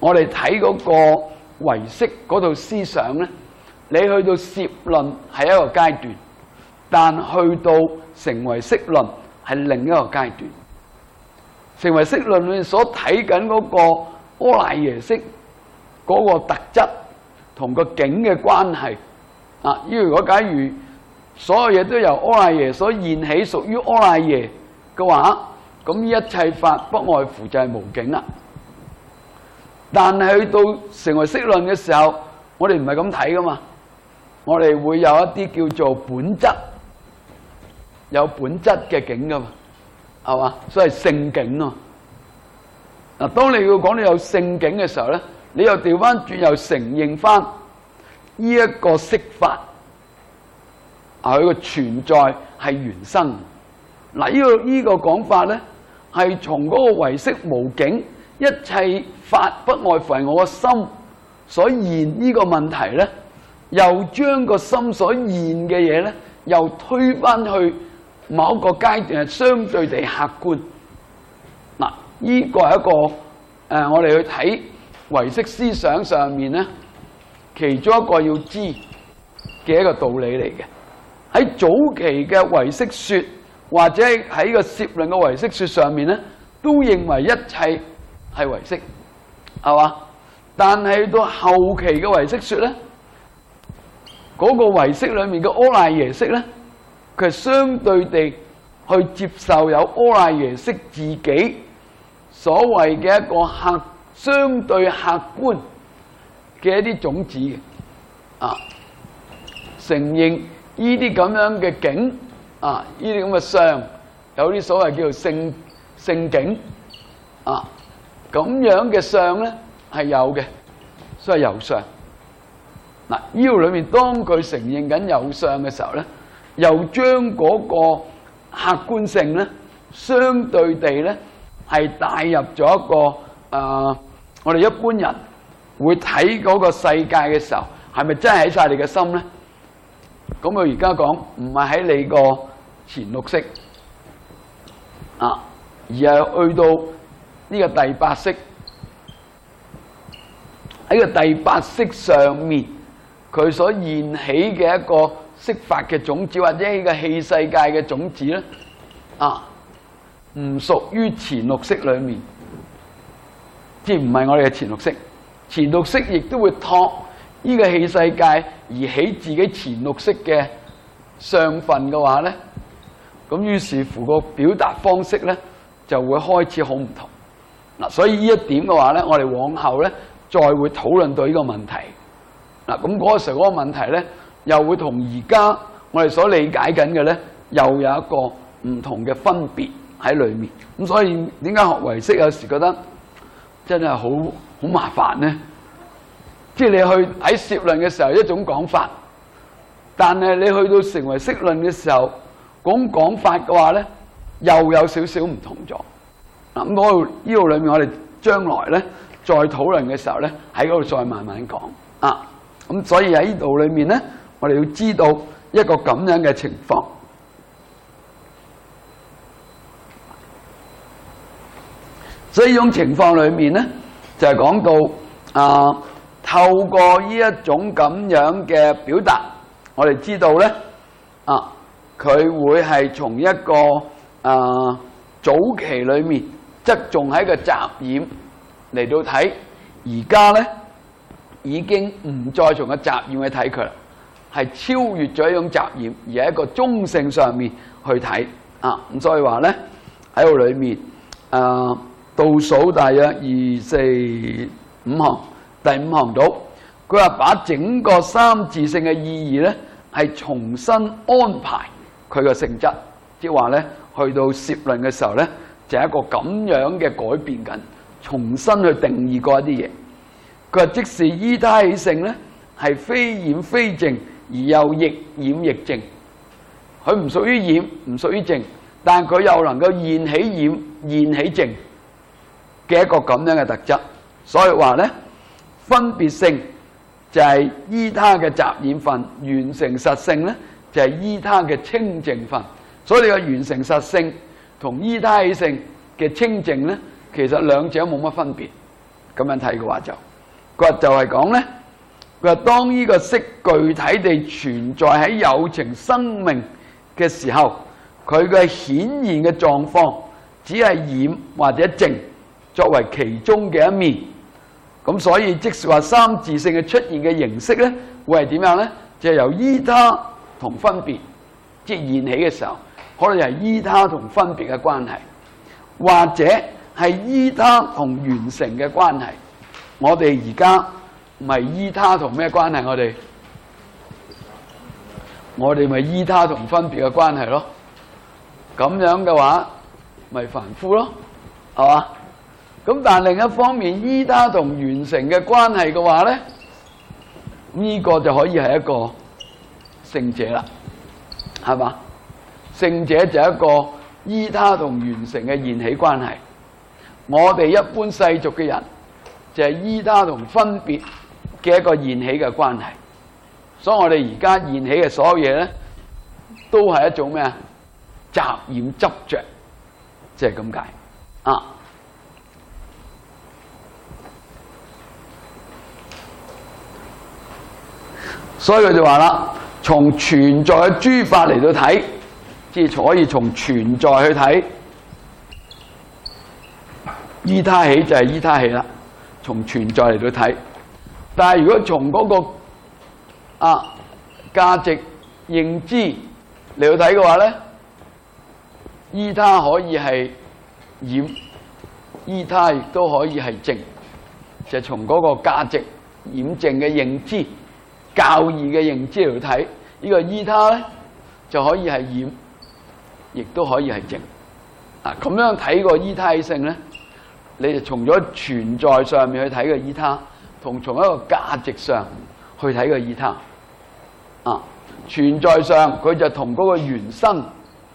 Speaker 1: 我哋睇嗰個唯識嗰套思想咧，你去到攝論係一個階段，但去到成唯識論係另一個階段。成唯識論裏面所睇緊嗰個阿賴耶識嗰個特質同個境嘅關係啊！如果假如所有嘢都由阿賴耶所現起，屬於阿賴耶嘅話，咁一切法不外乎就係無境啦。但係去到成唯識論嘅時候，我哋唔係咁睇噶嘛，我哋會有一啲叫做本質，有本質嘅境噶嘛，係嘛？所以性境啊。嗱，當你要講你有性境嘅時候咧，你又調翻轉又承認翻呢一個色法啊，佢個存在係原生。嗱，呢個呢個講法咧，係從嗰個唯識無境，一切法不外乎係我個心所現呢個問題咧，又將個心所現嘅嘢咧，又推翻去某一個階段係相對地客觀。嗱，呢個係一個誒、呃，我哋去睇唯識思想上面咧，其中一個要知嘅一個道理嚟嘅。喺早期嘅唯識說，或者喺個攝論嘅唯識說上面咧，都認為一切係唯識，係嘛？但係到後期嘅唯識說咧，嗰、那個唯識裏面嘅阿賴耶識咧，佢係相對地去接受有阿賴耶識自己所謂嘅一個客相對客觀嘅一啲種子嘅啊，承認呢啲咁樣嘅境啊，呢啲咁嘅相，有啲所謂叫做性性境啊，咁樣嘅相咧係有嘅，所以有相。嗱，呢度裏面當佢承認緊有相嘅時候咧，又將嗰個客觀性咧，相對地咧係帶入咗一個誒、呃，我哋一般人會睇嗰個世界嘅時候，係咪真係喺晒你嘅心咧？咁佢而家講唔係喺你個前六識啊，而係去到呢個第八識，喺個第八識上面，佢所現起嘅一個色法嘅種子，或者呢個器世界嘅種子咧，啊，唔屬於前六識裏面，即係唔係我哋嘅前六識。前六識亦都會託呢個器世界而起自己前六識嘅相分嘅話咧，咁於是乎個表達方式咧就會開始好唔同。嗱，所以呢一點嘅話咧，我哋往後咧再會討論到呢個問題。嗱，咁嗰個時候嗰個問題咧，又會同而家我哋所理解緊嘅咧，又有一個唔同嘅分別喺裏面。咁所以點解學唯識有時覺得真係好好麻煩咧？即係你去喺攝論嘅時候一種講法，但係你去到成唯識論嘅時候講講法嘅話咧，又有少少唔同咗。嗱，咁嗰度呢度裏面，我哋將來咧再討論嘅時候咧，喺嗰度再慢慢講啊。咁所以喺呢度裏面咧，我哋要知道一個咁樣嘅情況。所以呢種情況裏面咧，就係講到啊，透過呢一種咁樣嘅表達，我哋知道咧啊，佢會係從一個啊早期裏面側重喺個雜染嚟到睇，而家咧已經唔再從個雜染去睇佢啦，係超越咗一種雜染，而係一個中性上面去睇啊。咁所以話咧喺度裏面啊，倒數大約二四五行，第五行度，佢話把整個三自性嘅意義咧係重新安排佢個性質，即係話咧去到攝論嘅時候咧，就係一個咁樣嘅改變緊，重新去定義過一啲嘢。佢話即是依他起性咧，係非染非淨，而又亦染亦淨。佢唔屬於染，唔屬於淨，但佢又能夠現起染、現起淨嘅一個咁樣嘅特質。所以話咧，分別性就係依他嘅雜染分，完成實性咧就係依他嘅清淨分。所以你個完成實性同依他起性嘅清淨咧，其實兩者冇乜分別咁樣睇嘅話就，佢話就係講咧，佢話當呢個色具體地存在喺有情生命嘅時候，佢嘅顯現嘅狀況只係染或者淨作為其中嘅一面。咁所以即是話三自性嘅出現嘅形式咧，會係點樣咧？就係由依他同分別，即係現起嘅時候，可能係依他同分別嘅關係，或者係依他同完成嘅關係。我哋而家唔係依他同咩關係？我哋我哋咪依他同分別嘅關係咯。咁樣嘅話，咪凡夫咯，係嘛？咁但係另一方面，依他同完成嘅關係嘅話咧，咁呢個就可以係一個聖者啦，係嘛？聖者就係一個依他同完成嘅現起關係。我哋一般世俗嘅人就係依他同分別嘅一個現起嘅關係。所以我哋而家現起嘅所有嘢咧，都係一種咩啊？雜染執着，即係咁解啊。所以佢就話啦，從存在嘅諸法嚟到睇，即係可以從存在去睇，依他起就係依他起啦。從存在嚟到睇，但係如果從嗰個啊價值認知嚟到睇嘅話咧，依他可以係染，依他亦都可以係淨，就係從嗰個價值染淨嘅認知、教義嘅認知嚟到睇，呢個依他咧就可以係染，亦都可以係淨。啊，咁樣睇個依他起性咧，你就從咗存在上面去睇個依他，同從一個價值上去睇個依他。啊，存在上佢就同嗰個原生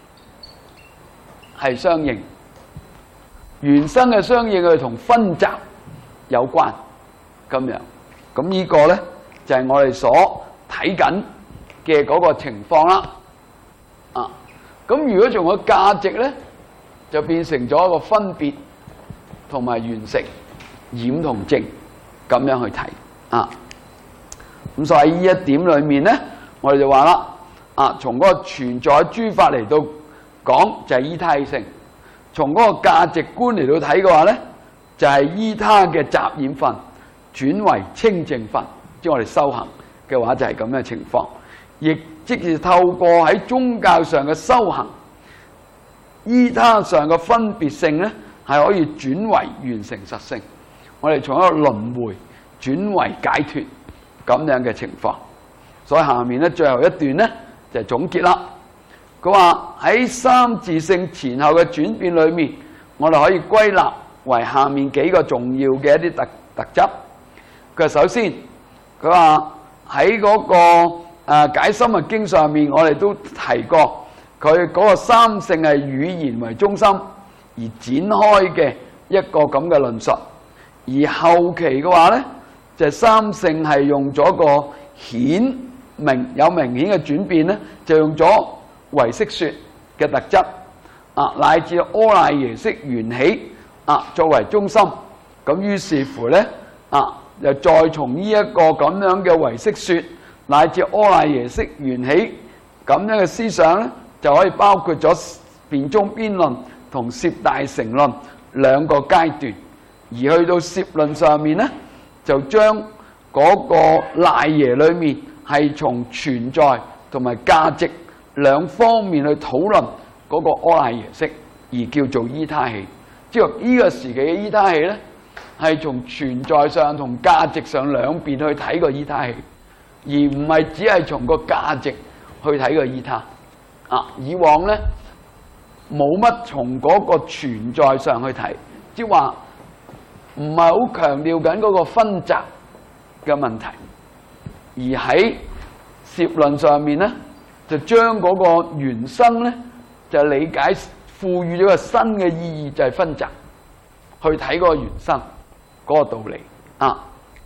Speaker 1: 係相應，原生嘅相應佢同分集有關咁樣。咁呢個咧就係我哋所睇緊嘅嗰個情況啦。啊，咁如果從個價值咧，就變成咗一個分別同埋完成染同淨咁樣去睇啊。咁所以喺呢一點裏面咧，我哋就話啦，啊，從嗰個存在諸法嚟到講就係依他起性，從嗰個價值觀嚟到睇嘅話咧，就係依他嘅雜染分轉為清淨分，即係我哋修行嘅話就係咁嘅情況，亦即是透過喺宗教上嘅修行，依他上嘅分別性咧係可以轉為完成實性，我哋從一個輪迴轉為解脫咁樣嘅情況。所以下面咧最後一段咧就係總結啦。佢話喺三自性前後嘅轉變裏面，我哋可以歸納為下面幾個重要嘅一啲特特質。佢話首先，佢話喺嗰個誒解深密經上面，我哋都提過，佢嗰個三性係語言為中心而展開嘅一個咁嘅論述。而後期嘅話咧，就係三性係用咗個顯明有明顯嘅轉變咧，就用咗唯識說嘅特質啊，乃至阿賴耶識緣起啊作為中心。咁於是乎咧啊，又再從呢一個咁樣嘅唯識說乃至阿賴耶識緣起咁樣嘅思想咧，就可以包括咗辯中邊論同攝大乘論兩個階段。而去到攝論上面咧，就將嗰個賴耶裏面係從存在同埋價值兩方面去討論嗰個阿賴耶識，而叫做依他起。即係呢個時期嘅依他起咧，係從存在上同價值上兩邊去睇個依他起，而唔係只係從個價值去睇個依他。啊，以往咧冇乜從嗰個存在上去睇，即係話唔係好強調緊嗰個分集嘅問題，而喺攝論上面咧，就將嗰個原生咧就理解賦予咗個新嘅意義，就係分集去睇嗰個原生嗰個道理啊。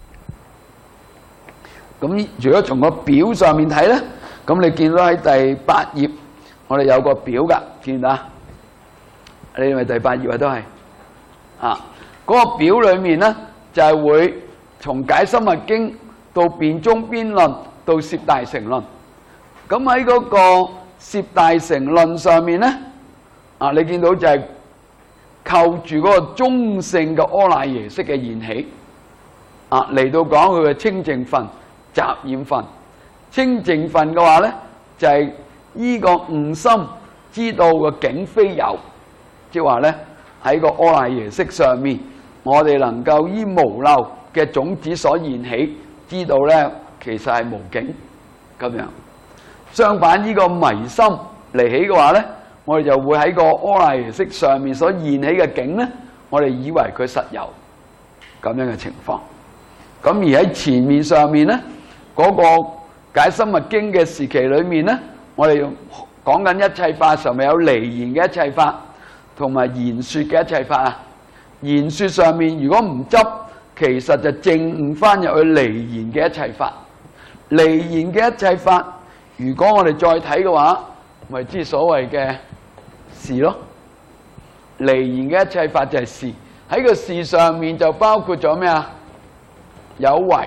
Speaker 1: 咁如果從個表上面睇咧，咁你見到喺第八頁，我哋有個表㗎，見到啊？你認為第八頁啊都係啊？嗰個表裏面咧就係會從解深密經到辯中邊論到攝大乘論。咁喺嗰個攝大乘論上面咧，啊，你見到就係扣住嗰個中性嘅阿賴耶識嘅現起，啊，嚟到講佢嘅清淨分、雜染分。清淨分嘅話咧，就係、是、依個悟心知道個境非有，即係話咧喺個阿賴耶識上面，我哋能夠依無漏嘅種子所現起，知道咧其實係無境咁樣。相反，呢個迷心嚟起嘅話咧，我哋就會喺個阿賴耶識上面所現起嘅境咧，我哋以為佢實有咁樣嘅情況。咁而喺前面上面咧，嗰、那個解深密經嘅時期裏面咧，我哋講緊一切法上面有離言嘅一切法，同埋言說嘅一切法啊。言說上面如果唔執，其實就正悟翻入去離言嘅一切法。離言嘅一切法，如果我哋再睇嘅話，咪知所謂嘅事咯。離言嘅一切法就係事，喺個事上面就包括咗咩啊？有為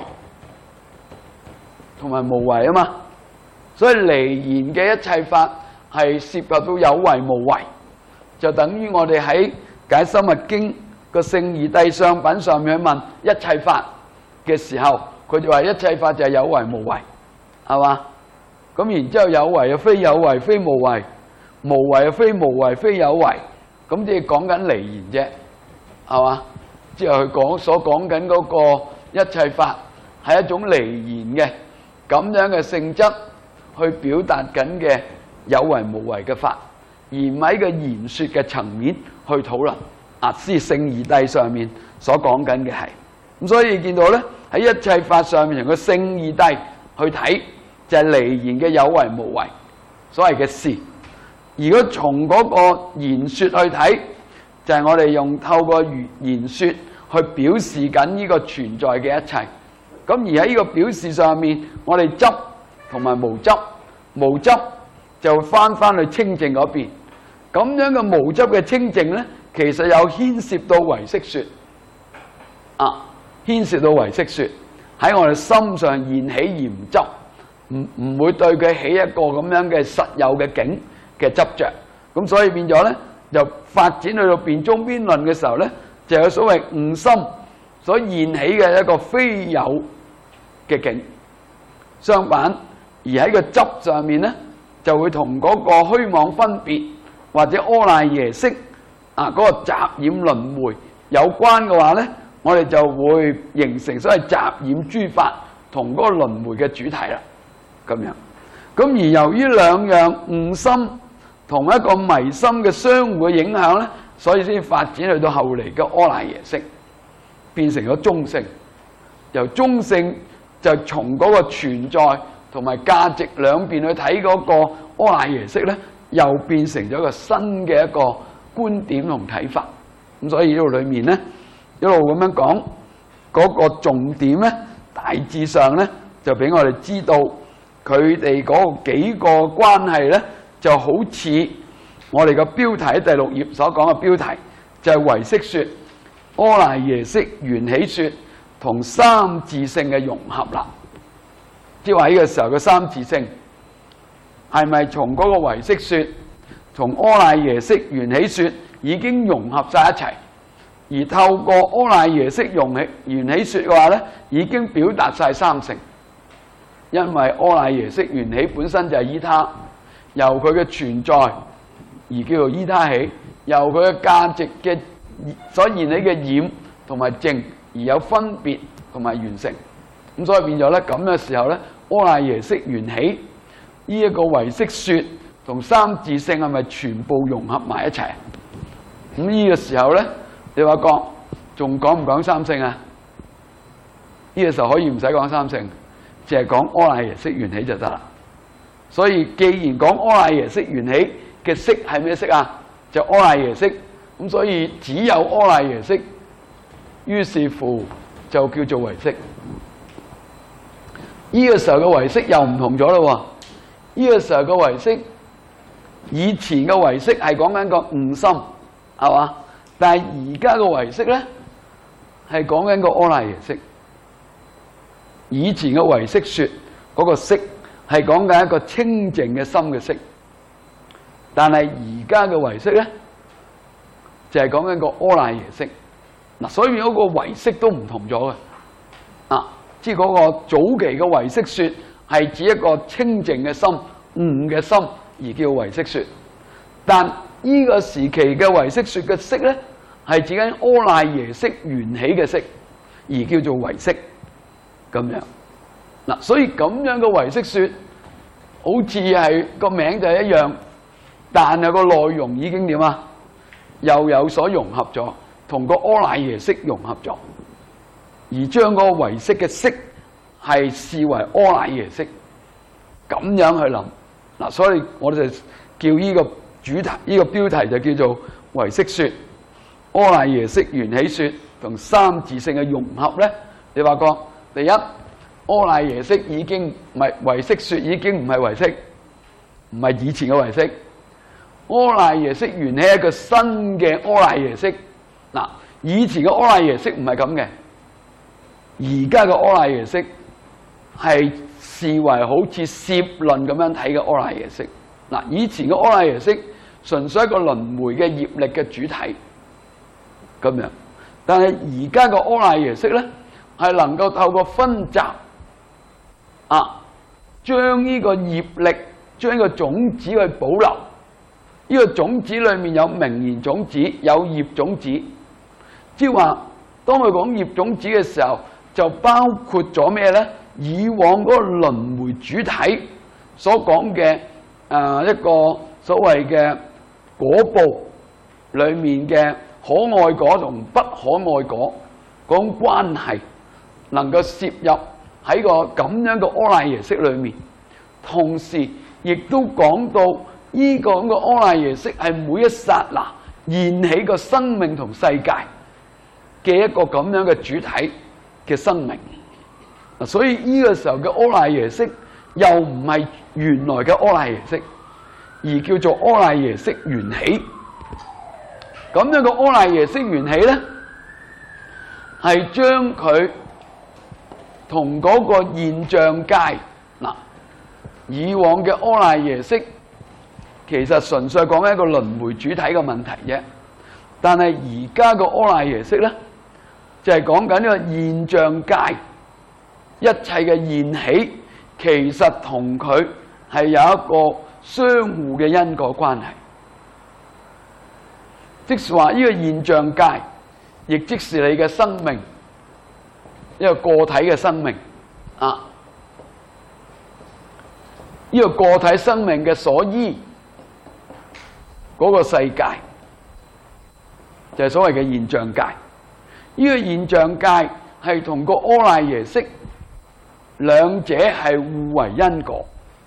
Speaker 1: 同埋無為啊嘛。所以離言嘅一切法係涉及到有為無為，就等於我哋喺解深密經個聖義諦相品上面去問一切法嘅時候，佢就話一切法就係有為無為，係嘛？咁然之後有為又非有為非無為，無為又非無為非有為，咁即係講緊離言啫，係嘛？之後佢講所講緊嗰個一切法係一種離言嘅咁樣嘅性質，去表達緊嘅有為無為嘅法，而唔喺個言說嘅層面去討論。啊，先聖義諦上面所講緊嘅係咁，所以見到咧喺一切法上面，從個聖義諦去睇，就係離言嘅有為無為，所謂嘅事。如果從嗰個言說去睇，就係、是、我哋用透過言說去表示緊呢個存在嘅一切。咁而喺呢個表示上面，我哋執同埋無執，無執就翻翻去清淨嗰邊。咁樣嘅無執嘅清淨咧，其實有牽涉到唯識說，啊，牽涉到唯識說喺我哋心上現起而唔執，唔唔會對佢起一個咁樣嘅實有嘅境嘅執着。咁所以變咗咧，就發展去到辯中邊論嘅時候咧，就有所謂悟心所現起嘅一個非有嘅境。相反，而喺個執上面咧，就會同嗰個虛妄分別或者阿賴耶識啊嗰個雜染輪迴有關嘅話咧，我哋就會形成所謂雜染諸法同嗰個輪迴嘅主題啦。咁樣，咁而由於兩樣悟心同一個迷心嘅相互影響咧，所以先發展去到後嚟嘅阿賴耶識，變成咗中性。由中性就從嗰個存在同埋價值兩邊去睇嗰個阿賴耶識咧，又變成咗一個新嘅一個觀點同睇法。咁所以呢度裏面咧，一路咁樣講嗰個重點咧，大致上咧就俾我哋知道佢哋嗰幾個關係咧，就好似我哋個標題喺第六頁所講嘅標題，就係唯識說、阿賴耶識緣起說同三自性嘅融合啦。即係話呢個時候嘅三自性係咪從嗰個唯識說同阿賴耶識緣起說已經融合晒一齊，而透過阿賴耶識融起緣起說嘅話咧，已經表達晒三性。因為阿賴耶識緣起本身就係依他，由佢嘅存在而叫做依他起，由佢嘅價值嘅所現起嘅染同埋淨而有分別同埋完成。咁所以變咗咧，咁嘅時候咧，阿賴耶識緣起呢一個唯識說同三自性係咪全部融合埋一齊？咁呢個時候咧，你話講仲講唔講三性啊？呢個時候可以唔使講三性，淨係講阿賴耶識緣起就得啦。所以既然講阿賴耶識緣起嘅識係咩識啊？就阿賴耶識。咁所以只有阿賴耶識，於是乎就叫做唯識。呢個時候嘅唯識又唔同咗咯。呢個時候嘅唯識，以前嘅唯識係講緊個悟心，係嘛？但係而家嘅唯識咧， 係講緊個阿賴耶識。以前嘅唯識說嗰個識係講緊一個清淨嘅心嘅識，但係而家嘅唯識咧就係講緊個阿賴耶識。嗱，所以嗰個唯識都唔同咗嘅。啊，即係嗰個早期嘅唯識說係指一個清淨嘅心、悟嘅心而叫唯識說，但呢個時期嘅唯識說嘅識咧係指緊阿賴耶識緣起嘅識而叫做唯識咁樣。嗱，所以咁樣嘅唯識說好似係個名就係一樣，但係個內容已經點啊？又有所融合咗，同個阿賴耶識融合咗，而將個唯識嘅識係視為阿賴耶識，咁樣去諗。嗱，所以我哋就叫呢個主題，呢個標題就叫做唯識說、阿賴耶識緣起說同三自性嘅融合咧。你發覺第一，阿賴耶識已經唔係唯識說，已經唔係唯識，唔係以前嘅唯識。阿賴耶識緣起一個新嘅阿賴耶識。嗱，以前嘅阿賴耶識唔係咁嘅，而家嘅阿賴耶識係視為好似攝論咁樣睇嘅阿賴耶識。嗱，以前嘅阿賴耶識純粹一個輪迴嘅業力嘅主體咁樣，但係而家嘅阿賴耶識咧係能夠透過分集啊，將呢個業力，將呢個種子去保留。呢個種子裏面有名言種子，有業種子。即係話，當佢講業種子嘅時候，就包括咗咩咧？以往嗰個輪迴主體所講嘅誒一個所謂嘅果報裏面嘅可愛果同不可愛果嗰種關係，能夠攝入喺個咁樣嘅阿賴耶識裏面，同時亦都講到呢個咁嘅阿賴耶識係每一剎那現起個生命同世界嘅一個咁樣嘅主體嘅生命。嗱，所以呢個時候嘅阿賴耶識又唔係原來嘅阿賴耶識，而叫做阿賴耶識緣起。咁樣嘅阿賴耶識緣起咧，係將佢同嗰個現象界，嗱，以往嘅阿賴耶識其實純粹講緊一個輪迴主體嘅問題啫，但係而家個阿賴耶識咧，就係講緊呢個現象界一切嘅現起，其實同佢係有一個相互嘅因果關係。即是話呢個現象界，亦即是你嘅生命，一個個體嘅生命啊，呢個個體生命嘅所依嗰個世界，就係所謂嘅現象界。呢個現象界係同個阿賴耶識兩者係互為因果，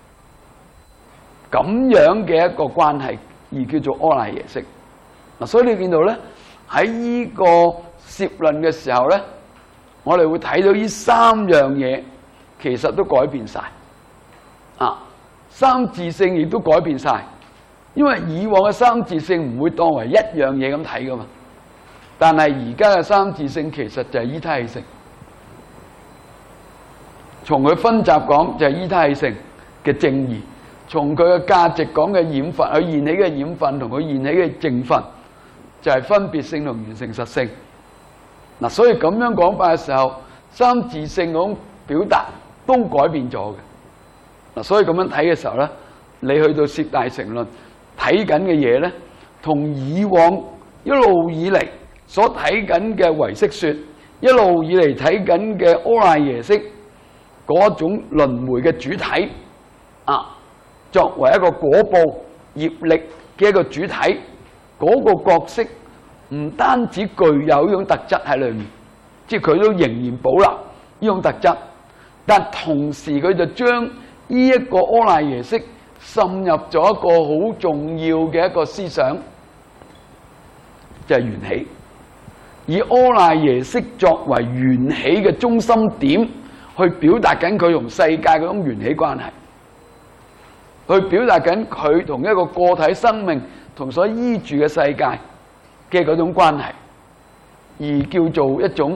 Speaker 1: 咁樣嘅一個關係，而叫做阿賴耶識。嗱，所以你見到咧，喺呢個攝論嘅時候咧，我哋會睇到呢三樣嘢其實都改變晒啊，三自性亦都改變晒。因為以往嘅三自性唔會當為一樣嘢咁睇噶嘛，但係而家嘅三自性其實就係依他氣性。從佢分集講就係依他氣性嘅正義，從佢嘅價值講嘅染分，佢現起嘅染分同佢現起嘅淨分就係分別性同完成實性。嗱，所以咁樣講法嘅時候，三自性嗰種表達都改變咗嘅。嗱，所以咁樣睇嘅時候咧，你去到攝大乘論睇緊嘅嘢咧，同以往一路以嚟所睇緊嘅唯識說，一路以嚟睇緊嘅阿賴耶識嗰種輪迴嘅主體啊，作為一個果報業力嘅一個主體，嗰個角色唔單止具有呢種特質喺裏面，即係佢都仍然保留呢種特質，但同時佢就將呢一個阿賴耶識滲入咗一個好重要嘅一個思想，就係緣起，以阿賴耶識作為緣起嘅中心點，去表達緊佢同世界嗰種緣起關係，去表達緊佢同一個個體生命同所依住嘅世界嘅嗰種關係，而叫做一種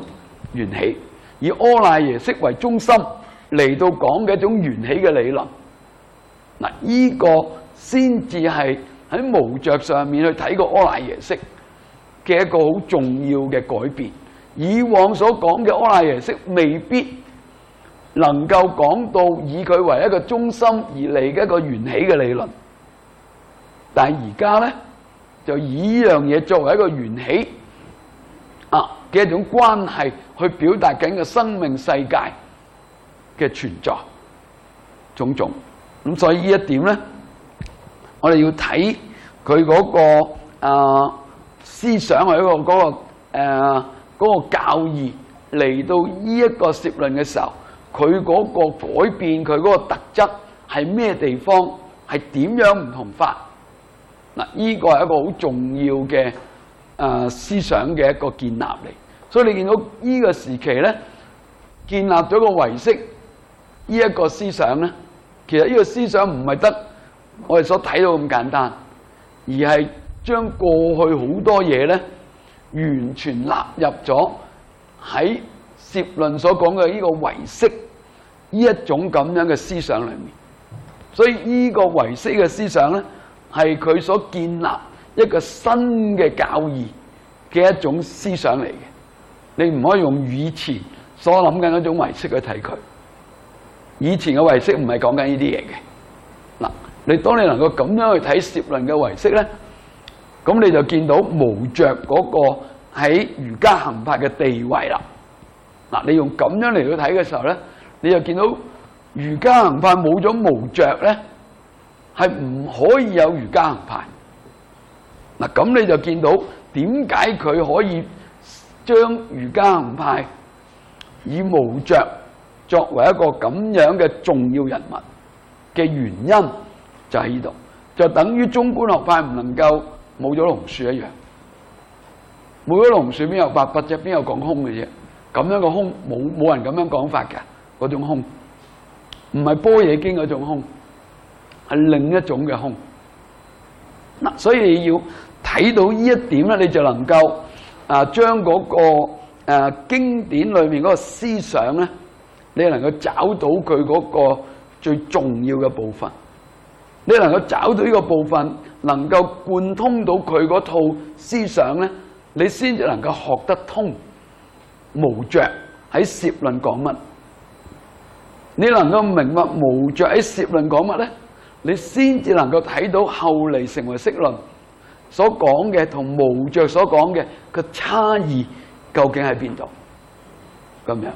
Speaker 1: 緣起，以阿賴耶識為中心嚟到講嘅一種緣起嘅理論。嗱，呢個先至係喺無着上面去睇個阿賴耶識嘅一個好重要嘅改變。以往所講嘅阿賴耶識未必能夠講到以佢為一個中心而嚟嘅一個緣起嘅理論，但係而家咧就以呢樣嘢作為一個緣起啊嘅一種關係去表達緊嘅生命世界嘅存在種種。咁所以呢一點咧，我哋要睇佢嗰個啊思想或者嗰個嗰個誒嗰個教義嚟到呢一個攝論嘅時候，佢嗰個改變佢嗰個特質係咩地方，係點樣唔同法？嗱，呢個係一個好重要嘅誒思想嘅一個建立嚟。所以你見到呢個時期咧，建立咗個唯識呢一個思想咧，其實呢個思想唔係得我哋所睇到咁簡單，而係將過去好多嘢咧，完全納入咗喺攝論所講嘅呢個唯識呢一種咁樣嘅思想裏面。所以呢個唯識嘅思想咧，係佢所建立一個新嘅教義嘅一種思想嚟嘅。你唔可以用以前所諗緊嗰種唯識去睇佢。以前嘅唯識唔係講緊呢啲嘢嘅。嗱，你當你能夠咁樣去睇攝論嘅唯識咧，咁你就見到無着嗰個喺瑜伽行派嘅地位啦。嗱，你用咁樣嚟到睇嘅時候咧，你就見到瑜伽行派冇咗無着咧，係唔可以有瑜伽行派。嗱，咁你就見到點解佢可以將瑜伽行派以無着作為一個咁樣嘅重要人物嘅原因，就喺呢度，就等於中觀學派唔能夠冇咗龍樹一樣。冇咗龍樹邊有八不啫？邊有講空嘅啫？咁樣個空冇冇人咁樣講法嘅，嗰種空唔係般若經嗰種空，係另一種嘅空。嗱，所以你要睇到呢一點咧，你就能夠啊將嗰個誒經典裏面嗰個思想咧，你能夠找到佢嗰個最重要嘅部分。你能夠找到呢個部分，能夠貫通到佢嗰套思想咧，你先至能夠學得通無着喺攝論講乜。你能夠明白無着喺攝論講乜咧，你先至能夠睇到後嚟成唯識論所講嘅同無着所講嘅個差異究竟喺邊度？咁樣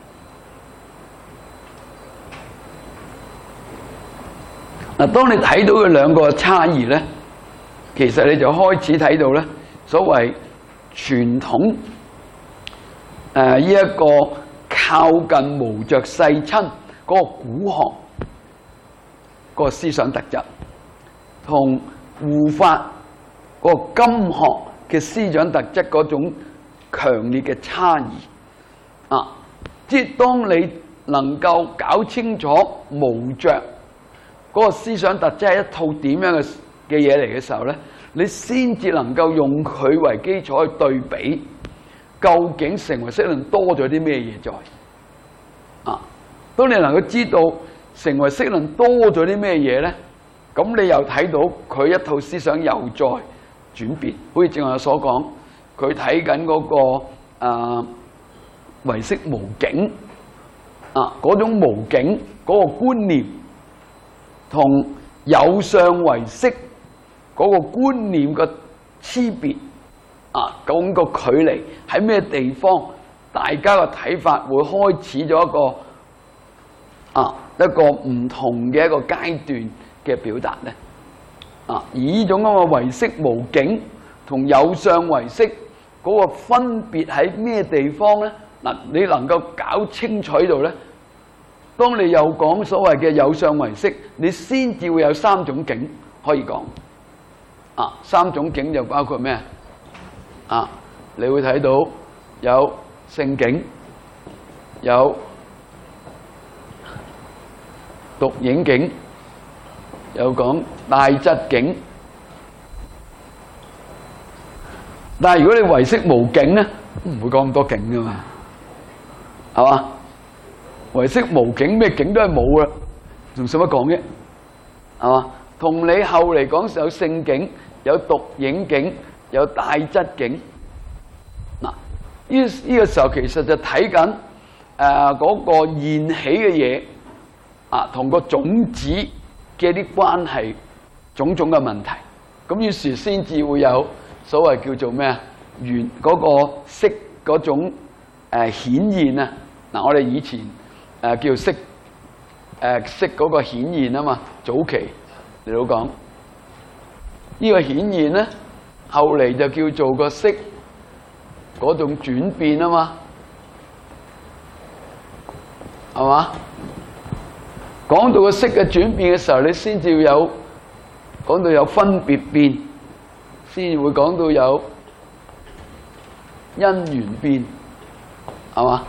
Speaker 1: 嗱，當你睇到佢兩個差異咧，其實你就開始睇到咧所謂傳統誒呢一個靠近無着世親嗰個古學嗰個思想特質，同護法嗰個今學嘅思想特質嗰種強烈嘅差異啊！即係當你能夠搞清楚無着嗰個思想特質係一套點樣嘅嘅嘢嚟嘅時候咧，你先至能夠用佢為基礎去對比，究竟成唯識論多咗啲咩嘢在啊？當你能夠知道成唯識論多咗啲咩嘢咧，咁你又睇到佢一套思想又再轉變。好似正話所講，佢睇緊嗰個啊唯識無境啊，嗰種無境嗰個觀念，同有相唯識嗰個觀念嘅差別啊，咁個距離喺咩地方？大家嘅睇法會開始咗一個啊一個唔同嘅一個階段嘅表達咧啊，而呢種咁嘅唯識無境同有相唯識嗰個分別喺咩地方咧？嗱，你能夠搞清楚喺度咧，當你又講所謂嘅有相唯識，你先至會有三種境可以講啊。三種境就包括咩啊？你會睇到有性境，有獨影境，有講帶質境。但係如果你唯識無境咧，唔會講咁多境噶嘛。 係嘛？唯識無境，咩境都係冇啦，仲使乜講啫？係嘛？同你後嚟講有性境、有獨影境、有帶質境。嗱，呢呢個時候其實就睇緊誒嗰個現起嘅嘢啊，同個種子嘅啲關係，種種嘅問題。咁於是先至會有所謂叫做咩啊？緣嗰個識嗰種誒顯現啊！嗱，我哋以前誒叫識誒識嗰個顯現啊嘛，早期嚟到講呢個顯現咧，後嚟就叫做個識嗰種轉變啊嘛，係嘛？講到個識嘅轉變嘅時候，你先至要有講到有分別變，先至會講到有因緣變，係嘛？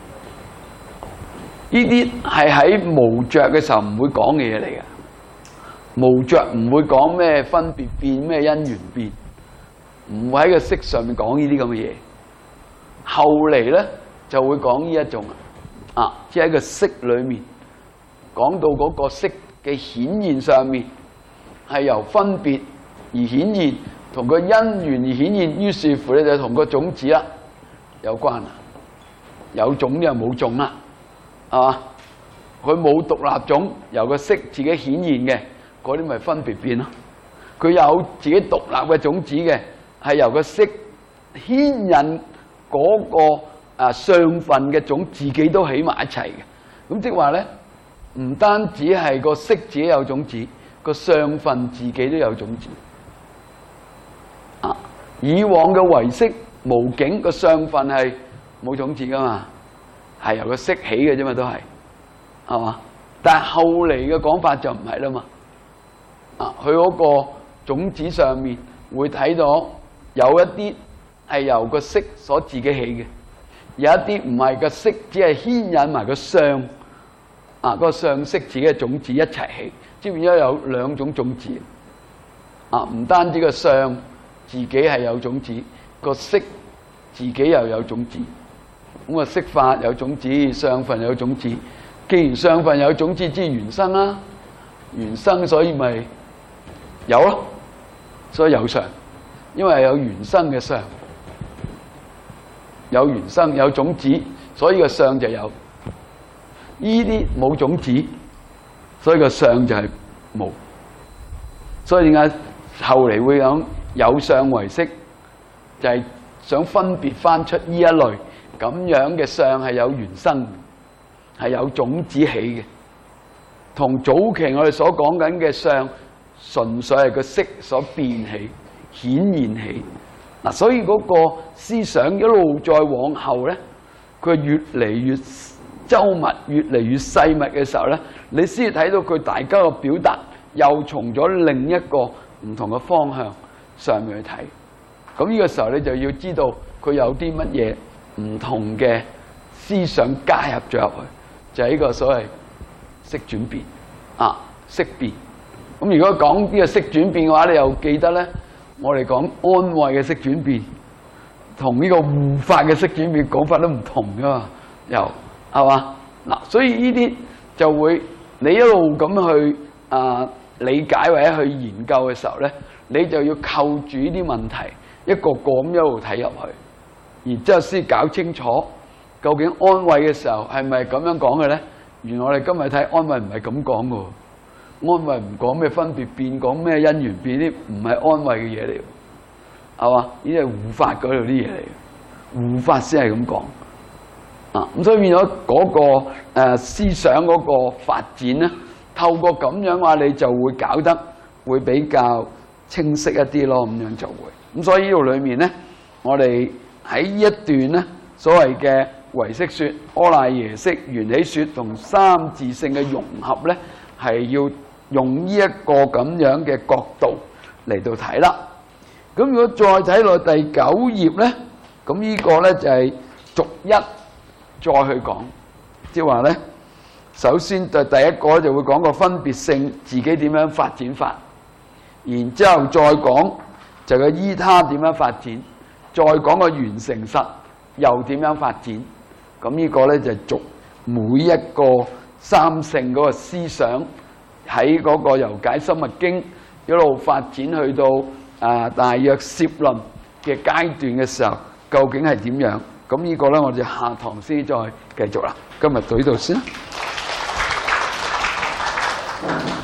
Speaker 1: 呢啲係喺無着嘅時候唔會講嘅嘢嚟嘅，無着唔會講咩分別變、咩因緣變，唔會喺個識上面講呢啲咁嘅嘢。後嚟咧就會講呢一種啊，即係喺個識裏面講到嗰個識嘅顯現上面係由分別而顯現，同個因緣而顯現，於是乎咧就同個種子啦有關啦，有種又冇種啦。係嘛？佢冇獨立種，由個識自己顯現嘅，嗰啲咪分別變咯。佢有自己獨立嘅種子嘅，係由個識牽引嗰個啊相分嘅種自己都起埋一齊嘅。咁即係話咧，唔單止係個識自己有種子，個相分自己都有種子。啊，以往嘅唯識無境個相分係冇種子噶嘛。係由個識起嘅啫嘛，都係，係嘛？但係後嚟嘅講法就唔係啦嘛。啊，佢嗰個種子上面會睇到有一啲係由個識所自己起嘅，有一啲唔係個識，只係牽引埋個相，啊，個相識自己嘅種子一齊起，即係變咗有兩種種子。啊，唔單止個相自己係有種子，個識自己又有種子。咁啊，識法有種子，相分有種子。既然相分有種子，之緣生啦，緣生所以咪有咯，所以有相，因為有緣生嘅相，有緣生有種子，所以個相就有。呢啲冇種子，所以個相就係冇。所以點解後嚟會講有相唯識，就係想分別翻出呢一類。咁樣嘅相係有緣生，係有種子起嘅，同早期我哋所講緊嘅相，純粹係個識所變起、顯現起。嗱，所以嗰個思想一路再往後咧，佢越嚟越周密、越嚟越細密嘅時候咧，你先至睇到佢大家嘅表達，又從咗另一個唔同嘅方向上面去睇。咁呢個時候你就要知道佢有啲乜嘢唔同嘅思想加入咗入去，就係呢個所謂識轉變啊，識變。咁如果講呢個識轉變嘅話，你又記得咧，我哋講安慧嘅識轉變，同呢個護法嘅識轉變講法都唔同噶嘛，又係嘛？嗱，所以呢啲就會你一路咁去啊理解或者去研究嘅時候咧，你就要扣住呢啲問題，一個個咁一路睇入去。然之後先搞清楚，究竟安慧嘅時候係咪咁樣講嘅咧？原來我哋今日睇安慧唔係咁講嘅，安慧唔講咩分別變，講咩因緣變，啲唔係安慧嘅嘢嚟，係嘛？呢啲係護法嗰度啲嘢嚟，護法先係咁講。啊，咁所以變咗嗰個誒思想嗰個發展咧，透過咁樣嘅話，你就會搞得會比較清晰一啲咯，咁樣就會。咁所以呢度裏面咧，我哋喺呢一段咧，所謂嘅唯識說、阿賴耶識、緣起說同三自性嘅融合咧，係要用呢一個咁樣嘅角度嚟到睇啦。咁如果再睇落第九頁咧，咁呢個咧就係逐一再去講，即係話咧，首先就第一個就會講個分別性自己點樣發展法，然之後再講就個依他點樣發展。再講個緣成實又點樣發展？ 咁呢個咧就逐每一個三性嗰個思想喺嗰個由解深密經一路發展去到啊大約攝論嘅階段嘅時候，究竟係點樣？咁呢個咧我哋下堂先再繼續啦。今日到呢度先。